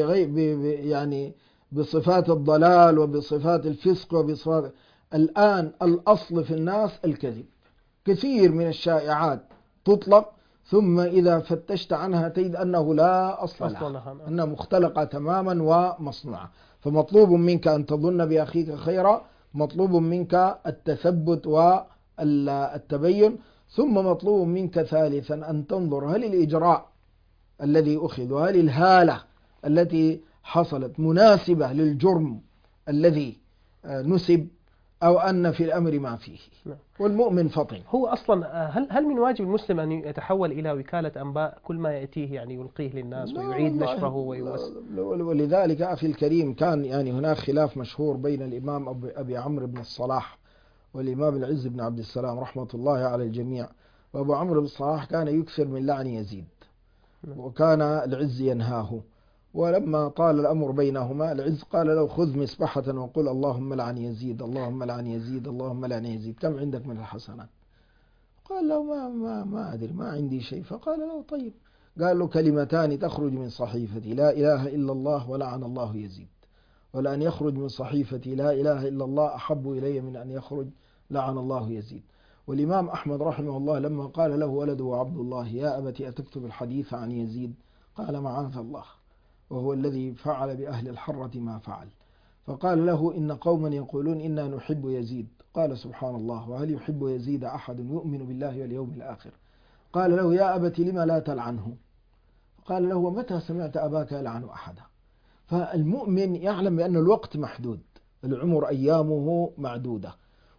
يعني بصفات الضلال وبصفات الفسق وبصفات. الآن الأصل في الناس الكذب. كثير من الشائعات تطلق ثم إذا فتشت عنها تجد أنه لا أصل لها، أنها مختلقة تماما ومصنوعة. فمطلوب منك أن تظن بأخيك خيرا، مطلوب منك التثبت والتبين، ثم مطلوب منك ثالثا أن تنظر هل الإجراء الذي أخذ وهل الهالة التي حصلت مناسبة للجرم الذي نسب أو أن في الأمر ما فيه. والمؤمن فطن. هو أصلا هل هل من واجب المسلم أن يتحول إلى وكالة أنباء، كل ما يأتيه يعني يلقيه للناس ويعيد نشره ويوسع؟ ولذلك أخي الكريم كان يعني هناك خلاف مشهور بين الإمام أبي عمرو بن الصلاح والإمام العز بن عبد السلام رحمة الله على الجميع. وأبو عمرو بن الصلاح كان يكثر من لعن يزيد، وكان العز ينهاه. ولما طال الأمر بينهما العز قال له خذ مسبحة وقل اللهم لعن يزيد اللهم لعن يزيد اللهم لعن يزيد، كم عندك من الحسنات؟ قال له ما, ما, ما أدري، ما عندي شيء. فقال له طيب، قال له كلمتان تخرج من صحيفتي لا إله إلا الله ولعن الله يزيد، ولأن يخرج من صحيفتي لا إله إلا الله أحب إلي من أن يخرج لعن الله يزيد. والإمام أحمد رحمه الله لما قال له ولده عبد الله يا أبت أتكتب الحديث عن يزيد، قال معاذ الله، وهو الذي فعل بأهل الحرة ما فعل. فقال له إن قوما يقولون إنا نحب يزيد، قال سبحان الله وهل يحب يزيد أحد يؤمن بالله واليوم الآخر؟ قال له يا أبت لم لا تلعنه؟ قال له ومتى سمعت أباك يلعن أحدا؟ فالمؤمن يعلم بأن الوقت محدود، العمر أيامه معدودة،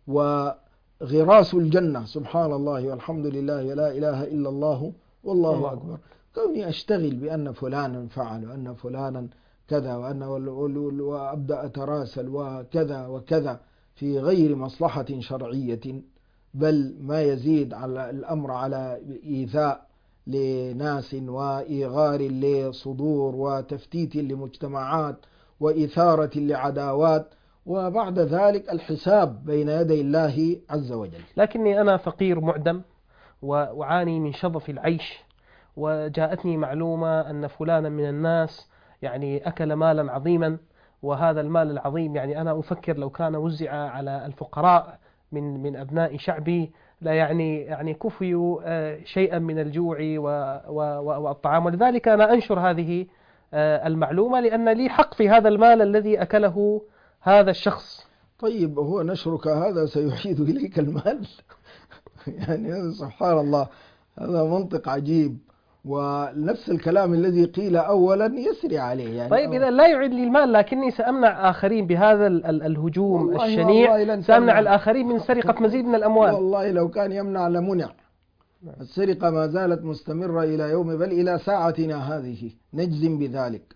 وغراس الجنة سبحان الله والحمد لله ولا إله إلا الله والله أكبر. كوني أشتغل بأن فلانا فعل وأن فلانا كذا وأن وأبدأ أتراسل وكذا وكذا في غير مصلحة شرعية، بل ما يزيد على الأمر على إيذاء لناس وإيغار لصدور وتفتيت لمجتمعات وإثارة لعداوات، وبعد ذلك الحساب بين يدي الله عز وجل. لكني أنا فقير معدم وأعاني من شظف العيش، وجاءتني معلومة أن فلانا من الناس يعني أكل مالا عظيما، وهذا المال العظيم يعني أنا أفكر لو كان وزع على الفقراء من من أبناء شعبي لا يعني يعني كفيوا شيئا من الجوع والطعام. ولذلك أنا أنشر هذه المعلومة لأن لي حق في هذا المال الذي أكله هذا الشخص. طيب هو نشرك هذا سيعيد إليك المال؟ يعني سبحان الله، هذا منطق عجيب، ونفس الكلام الذي قيل أولا يسري عليه. يعني طيب إذا لا يعيد لي المال لكني سأمنع آخرين بهذا الهجوم الشنيع، سأمنع الآخرين من سرقة مزيد من الأموال. والله لو كان يمنع لمنع. السرقة ما زالت مستمرة إلى يوم بل إلى ساعتنا هذه نجزم بذلك.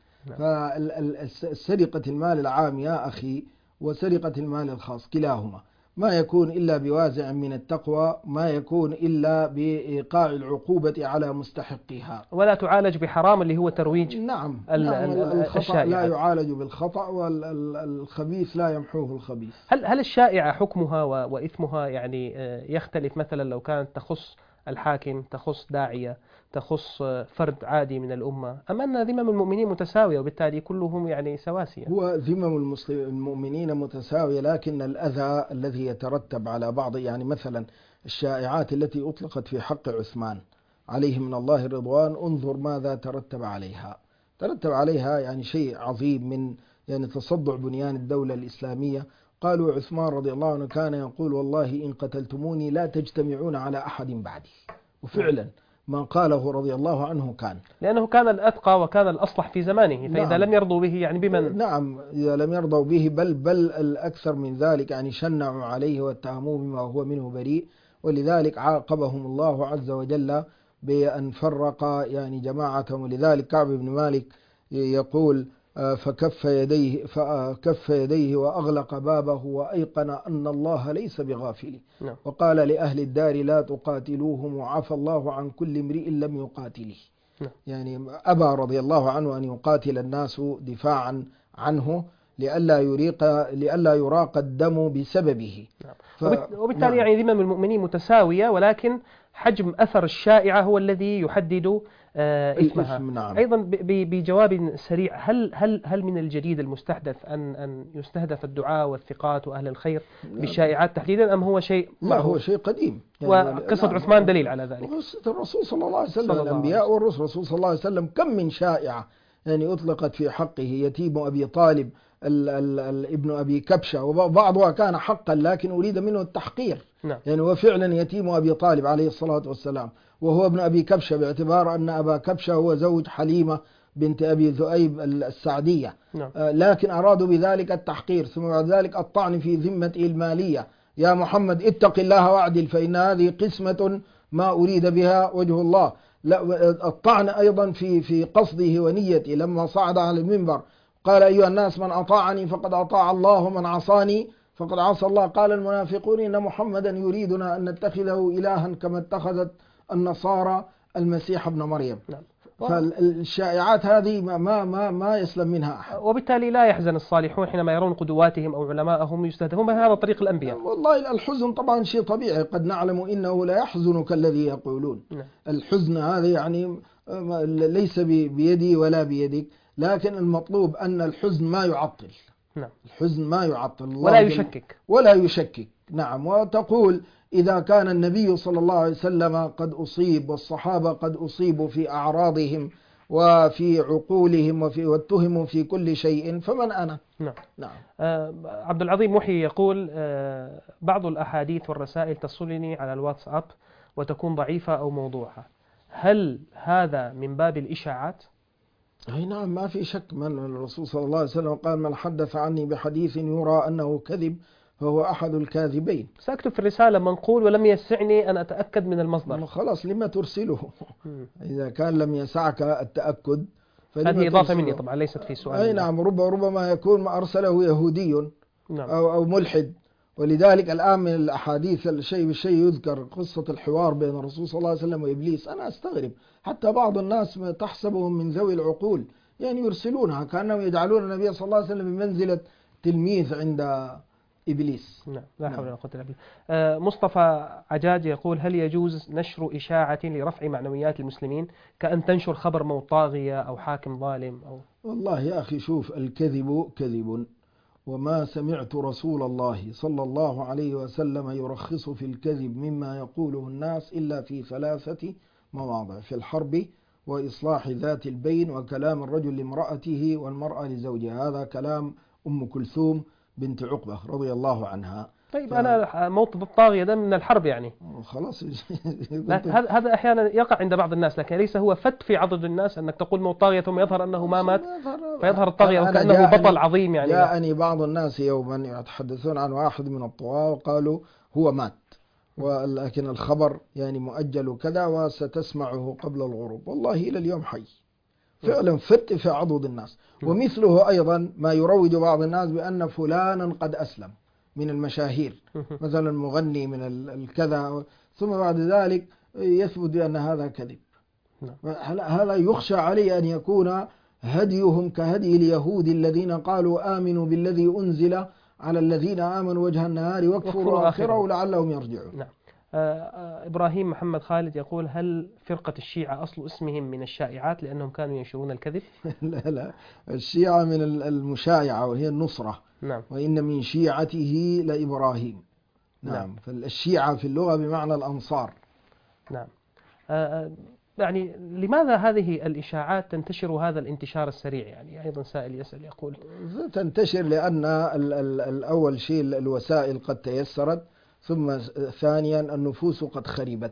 فالسرقة المال العام يا أخي وسرقة المال الخاص كلاهما ما يكون إلا بوازع من التقوى، ما يكون إلا بإيقاع العقوبة على مستحقها، ولا تعالج بحرام اللي هو ترويج. نعم, نعم الخطأ لا يعالج بالخطأ والخبيث لا يمحوه الخبيث. هل هل الشائعة حكمها وإثمها يعني يختلف مثلا لو كانت تخص الحاكم، تخص داعية، تخص فرد عادي من الأمة، أم أن ذمم المؤمنين متساوية وبالتالي كلهم يعني سواسية؟ هو ذمم المؤمنين متساوية، لكن الأذى الذي يترتب على بعض، يعني مثلا الشائعات التي أطلقت في حق عثمان عليه من الله الرضوان، انظر ماذا ترتب عليها. ترتب عليها يعني شيء عظيم من يعني تصدع بنيان الدولة الإسلامية. قالوا عثمان رضي الله عنه كان يقول والله إن قتلتموني لا تجتمعون على أحد بعدي، وفعلا ما قاله رضي الله عنه كان، لأنه كان الأتقى وكان الأصلح في زمانه، فإذا نعم. لم يرضوا به يعني بمن؟ نعم، إذا لم يرضوا به بل بل الأكثر من ذلك يعني شنعوا عليه واتهموه بما هو منه بريء، ولذلك عاقبهم الله عز وجل بأن فرق يعني جماعتهم. ولذلك كعب بن مالك يقول فكف يديه فكف يديه وأغلق بابه وأيقن أن الله ليس بغافل، نعم. وقال لأهل الدار لا تقاتلوهم وعفى الله عن كل امرئ لم يقاتله. نعم. يعني أبى رضي الله عنه أن يقاتل الناس دفاعا عنه لئلا يريق لئلا يراق الدم بسببه. نعم. ف... وبالتالي نعم. يعني ذمم المؤمنين متساوية، ولكن حجم أثر الشائعة هو الذي يحدد آه إثمها. نعم. أيضا بجواب سريع، هل هل هل من الجديد المستحدث أن أن يستهدف الدعاء والثقات وأهل الخير بالشائعات تحديدا، أم هو شيء لا هو شيء قديم يعني؟ وقصة نعم. عثمان دليل على ذلك. الرسول صلى الله عليه وسلم، الأنبياء والرسل، الرسول صلى الله عليه وسلم كم من شائعة يعني أطلقت في حقه، يتيم أبي طالب، ال ال ال ابن أبي كبشة، وبعضها كان حقا لكن أريد منه التحقير. نعم. يعني وفعلا يتيم أبي طالب عليه الصلاة والسلام، وهو ابن أبي كبشة باعتبار أن أبا كبشة هو زوج حليمة بنت أبي ذؤيب السعدية. نعم. آه لكن أرادوا بذلك التحقير، ثم بعد ذلك الطعن في ذمته المالية. يا محمد اتق الله واعدل فإن هذه قسمة ما أريد بها وجه الله. لا، الطعن أيضا في في قصده ونيته لما صعد على المنبر قال أيها الناس من أطاعني فقد أطاع الله ومن عصاني فقد عصى الله. قال المنافقون إن محمدا يريدنا أن نتخذه إلها كما اتخذت النصارى المسيح ابن مريم. نعم. فالشائعات هذه ما ما ما, ما يسلم منها أحد. وبالتالي لا يحزن الصالحون حينما يرون قدواتهم أو علماءهم يستهدفون بهذا طريق الأنبياء. والله الحزن طبعا شيء طبيعي، قد نعلم إنه لا يحزنك الذي يقولون. نعم. الحزن هذا يعني ليس بيدي ولا بيدك، لكن المطلوب أن الحزن ما يعطل. نعم. الحزن ما يعطل ولا يشكك ولا يشكك. نعم. وتقول إذا كان النبي صلى الله عليه وسلم قد أصيب والصحابة قد أصيبوا في أعراضهم وفي عقولهم وفي واتهموا في كل شيء فمن أنا؟ نعم. نعم. آه عبد العظيم محي يقول آه بعض الأحاديث والرسائل تصلني على الواتساب وتكون ضعيفة أو موضوعة، هل هذا من باب الإشاعات؟ أي نعم، ما في شك. من الرسول صلى الله عليه وسلم قال من حدث عني بحديث يرى أنه كذب فهو أحد الكاذبين. سأكتب في الرسالة منقول ولم يسعني أن أتأكد من المصدر. خلاص لما ترسله؟ إذا كان لم يسعك التأكد هذه إضافة مني طبعا ليست في سؤال. أي نعم. ربما ربما يكون ما أرسله يهودي نعم. أو, أو ملحد. ولذلك الآن من الأحاديث الشيء بالشيء يذكر قصة الحوار بين الرسول صلى الله عليه وسلم وإبليس. أنا أستغرب حتى بعض الناس تحسبهم من ذوي العقول يعني يرسلونها كأنهم يجعلون النبي صلى الله عليه وسلم بمنزلة تلميذ عند إبليس. نعم. لا حول ولا قوة إلا بالله. آه مصطفى عجاج يقول هل يجوز نشر إشاعة لرفع معنويات المسلمين كأن تنشر خبر موت طاغية أو حاكم ظالم أو؟ والله يا أخي شوف، الكذب كذب، وما سمعت رسول الله صلى الله عليه وسلم يرخص في الكذب مما يقوله الناس إلا في ثلاثة مواضع: في الحرب، وإصلاح ذات البين، وكلام الرجل لامرأته والمرأة لزوجها. هذا كلام أم كلثوم بنت عقبة رضي الله عنها. طيب ف... أنا موت الطاغية ده من الحرب يعني خلاص. هذا هذا أحيانا يقع عند بعض الناس، لكن ليس هو فت في عضد الناس أنك تقول موت طاغية ثم يظهر أنه ما مات فيظهر الطاغية وكأنه بطل عظيم. يعني جاءني بعض الناس يوما يتحدثون عن واحد من الطغاة وقالوا هو مات، ولكن الخبر يعني مؤجل كذا وستسمعه قبل الغروب. والله إلى اليوم حي فعلا فت في عضد الناس. ومثله أيضا ما يروج بعض الناس بأن فلانا قد أسلم من المشاهير، مثلا مغني من الكذا، ثم بعد ذلك يثبت بأن هذا كذب. هذا يخشى عليه أن يكون هديهم كهدي اليهود الذين قالوا آمنوا بالذي أنزل على الذين آمنوا وجه النهار واكفروا آخره لعلهم يرجعون. نعم. إبراهيم محمد خالد يقول هل فرقة الشيعة أصل اسمهم من الشائعات لأنهم كانوا ينشرون الكذب؟ لا لا، الشيعة من المشايعة وهي النصرة. نعم. وإن من شيعته لإبراهيم. نعم. نعم. فالشيعة في اللغة بمعنى الأنصار. نعم. آه يعني لماذا هذه الإشاعات تنتشر هذا الانتشار السريع؟ يعني أيضا سائل يسأل يقول تنتشر لأن ال ال الأول شيء الوسائل قد تيسرت، ثم ثانيا النفوس قد خربت،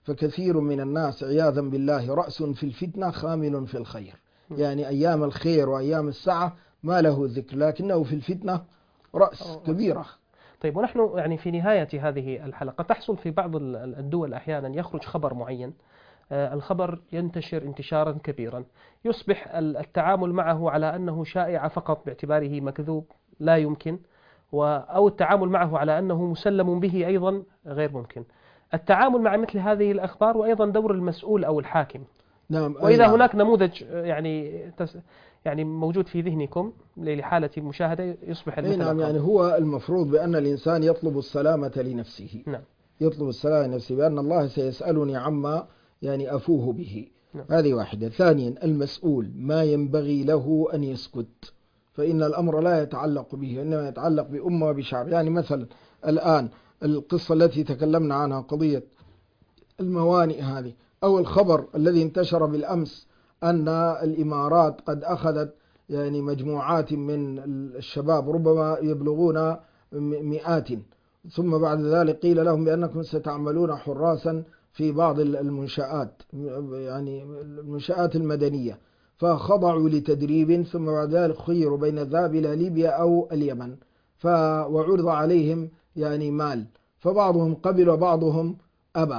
فكثير من الناس عياذا بالله رأس في الفتنة خامل في الخير، يعني أيام الخير وأيام السعة ما له ذكر، لكنه في الفتنة رأس كبيرة. طيب، ونحن يعني في نهاية هذه الحلقة تحصل في بعض الدول أحيانا يخرج خبر معين، الخبر ينتشر انتشارا كبيرا، يصبح التعامل معه على أنه شائع فقط باعتباره مكذوب لا يمكن، أو التعامل معه على أنه مسلم به أيضا غير ممكن. التعامل مع مثل هذه الأخبار وأيضا دور المسؤول أو الحاكم. نعم. وإذا نعم. هناك نموذج يعني يعني موجود في ذهنكم لحالة المشاهدة يصبح المثل. نعم، يعني هو المفروض بأن الإنسان يطلب السلامة لنفسه. نعم. يطلب السلامة لنفسه بأن الله سيسألني عما يعني أفوه به. نعم. هذه واحدة. ثانيا، المسؤول ما ينبغي له أن يسكت، فإن الأمر لا يتعلق به، إنما يتعلق بأمة وبشعب. يعني مثلا الآن القصة التي تكلمنا عنها، قضية الموانئ هذه، أو الخبر الذي انتشر بالأمس أن الإمارات قد أخذت يعني مجموعات من الشباب ربما يبلغون مئات، ثم بعد ذلك قيل لهم بأنكم ستعملون حراسا في بعض المنشآت، يعني المنشآت المدنية، فخضعوا لتدريب، ثم بعد ذلك خيروا بين الذهاب إلى ليبيا أو اليمن، وعرض عليهم يعني مال، فبعضهم قبل وبعضهم أبى.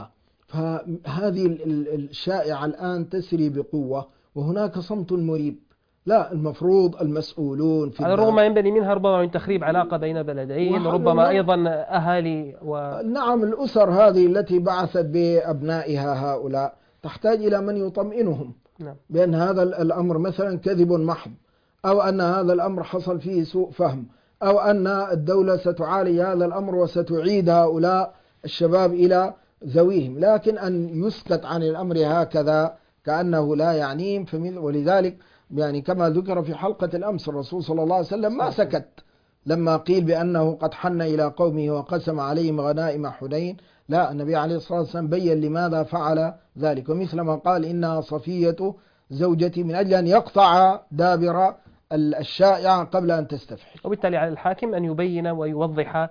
فهذه الشائعة الآن تسري بقوة، وهناك صمت مريب. لا، المفروض المسؤولون في على الرغم ما ينبني منها ربما من تخريب علاقة بين بلدين، ربما أيضا أهالي و... نعم، الأسر هذه التي بعثت بأبنائها هؤلاء تحتاج إلى من يطمئنهم. نعم. بأن هذا الأمر مثلا كذب محض، أو أن هذا الأمر حصل فيه سوء فهم، أو أن الدولة ستعالج هذا الأمر وستعيد هؤلاء الشباب إلى ذويهم. لكن أن يسكت عن الأمر هكذا كأنه لا يعنيهم. ولذلك يعني كما ذكر في حلقة الأمس، الرسول صلى الله عليه وسلم ما سكت لما قيل بأنه قد حن إلى قومه وقسم عليهم غنائم حنين. لا، النبي عليه الصلاة والسلام بين لماذا فعل ذلك، ومثل ما قال إنها صفية زوجتي، من أجل أن يقطع دابر الشائعة قبل أن تستفحل. وبالتالي على الحاكم أن يبين ويوضح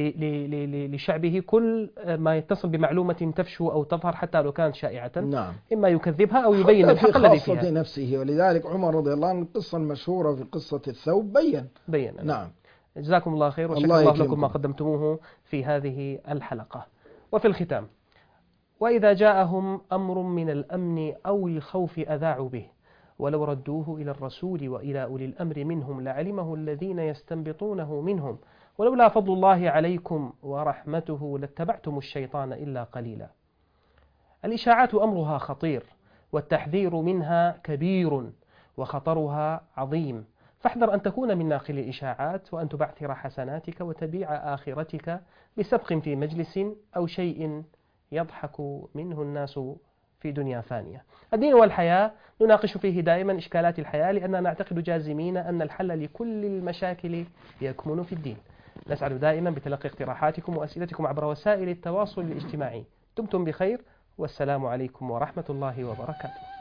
لشعبه كل ما يتصل بمعلومة تفشو أو تظهر حتى لو كانت شائعة. نعم. إما يكذبها أو يبين الحق الذي فيها. في نفسه. ولذلك عمر رضي الله عنه القصة المشهورة في قصة الثوب بين بين نعم. جزاكم الله خير، وشكر الله, الله لكم ما قدمتموه في هذه الحلقة. وفي الختام، وإذا جاءهم أمر من الأمن أو الخوف أذاعوا به، ولو ردوه إلى الرسول وإلى أولي الأمر منهم لعلمه الذين يستنبطونه منهم، ولولا فضل الله عليكم ورحمته لاتبعتم الشيطان إلا قليلا. الإشاعات أمرها خطير، والتحذير منها كبير، وخطرها عظيم، فاحذر أن تكون من ناقل الإشاعات، وأن تبعثر حسناتك وتبيع آخرتك بسبق في مجلس أو شيء يضحك منه الناس في دنيا فانية. الدين والحياة نناقش فيه دائما إشكالات الحياة، لأننا نعتقد جازمين أن الحل لكل المشاكل يكمن في الدين. نسعد دائما بتلقي اقتراحاتكم وأسئلتكم عبر وسائل التواصل الاجتماعي. دمتم بخير، والسلام عليكم ورحمة الله وبركاته.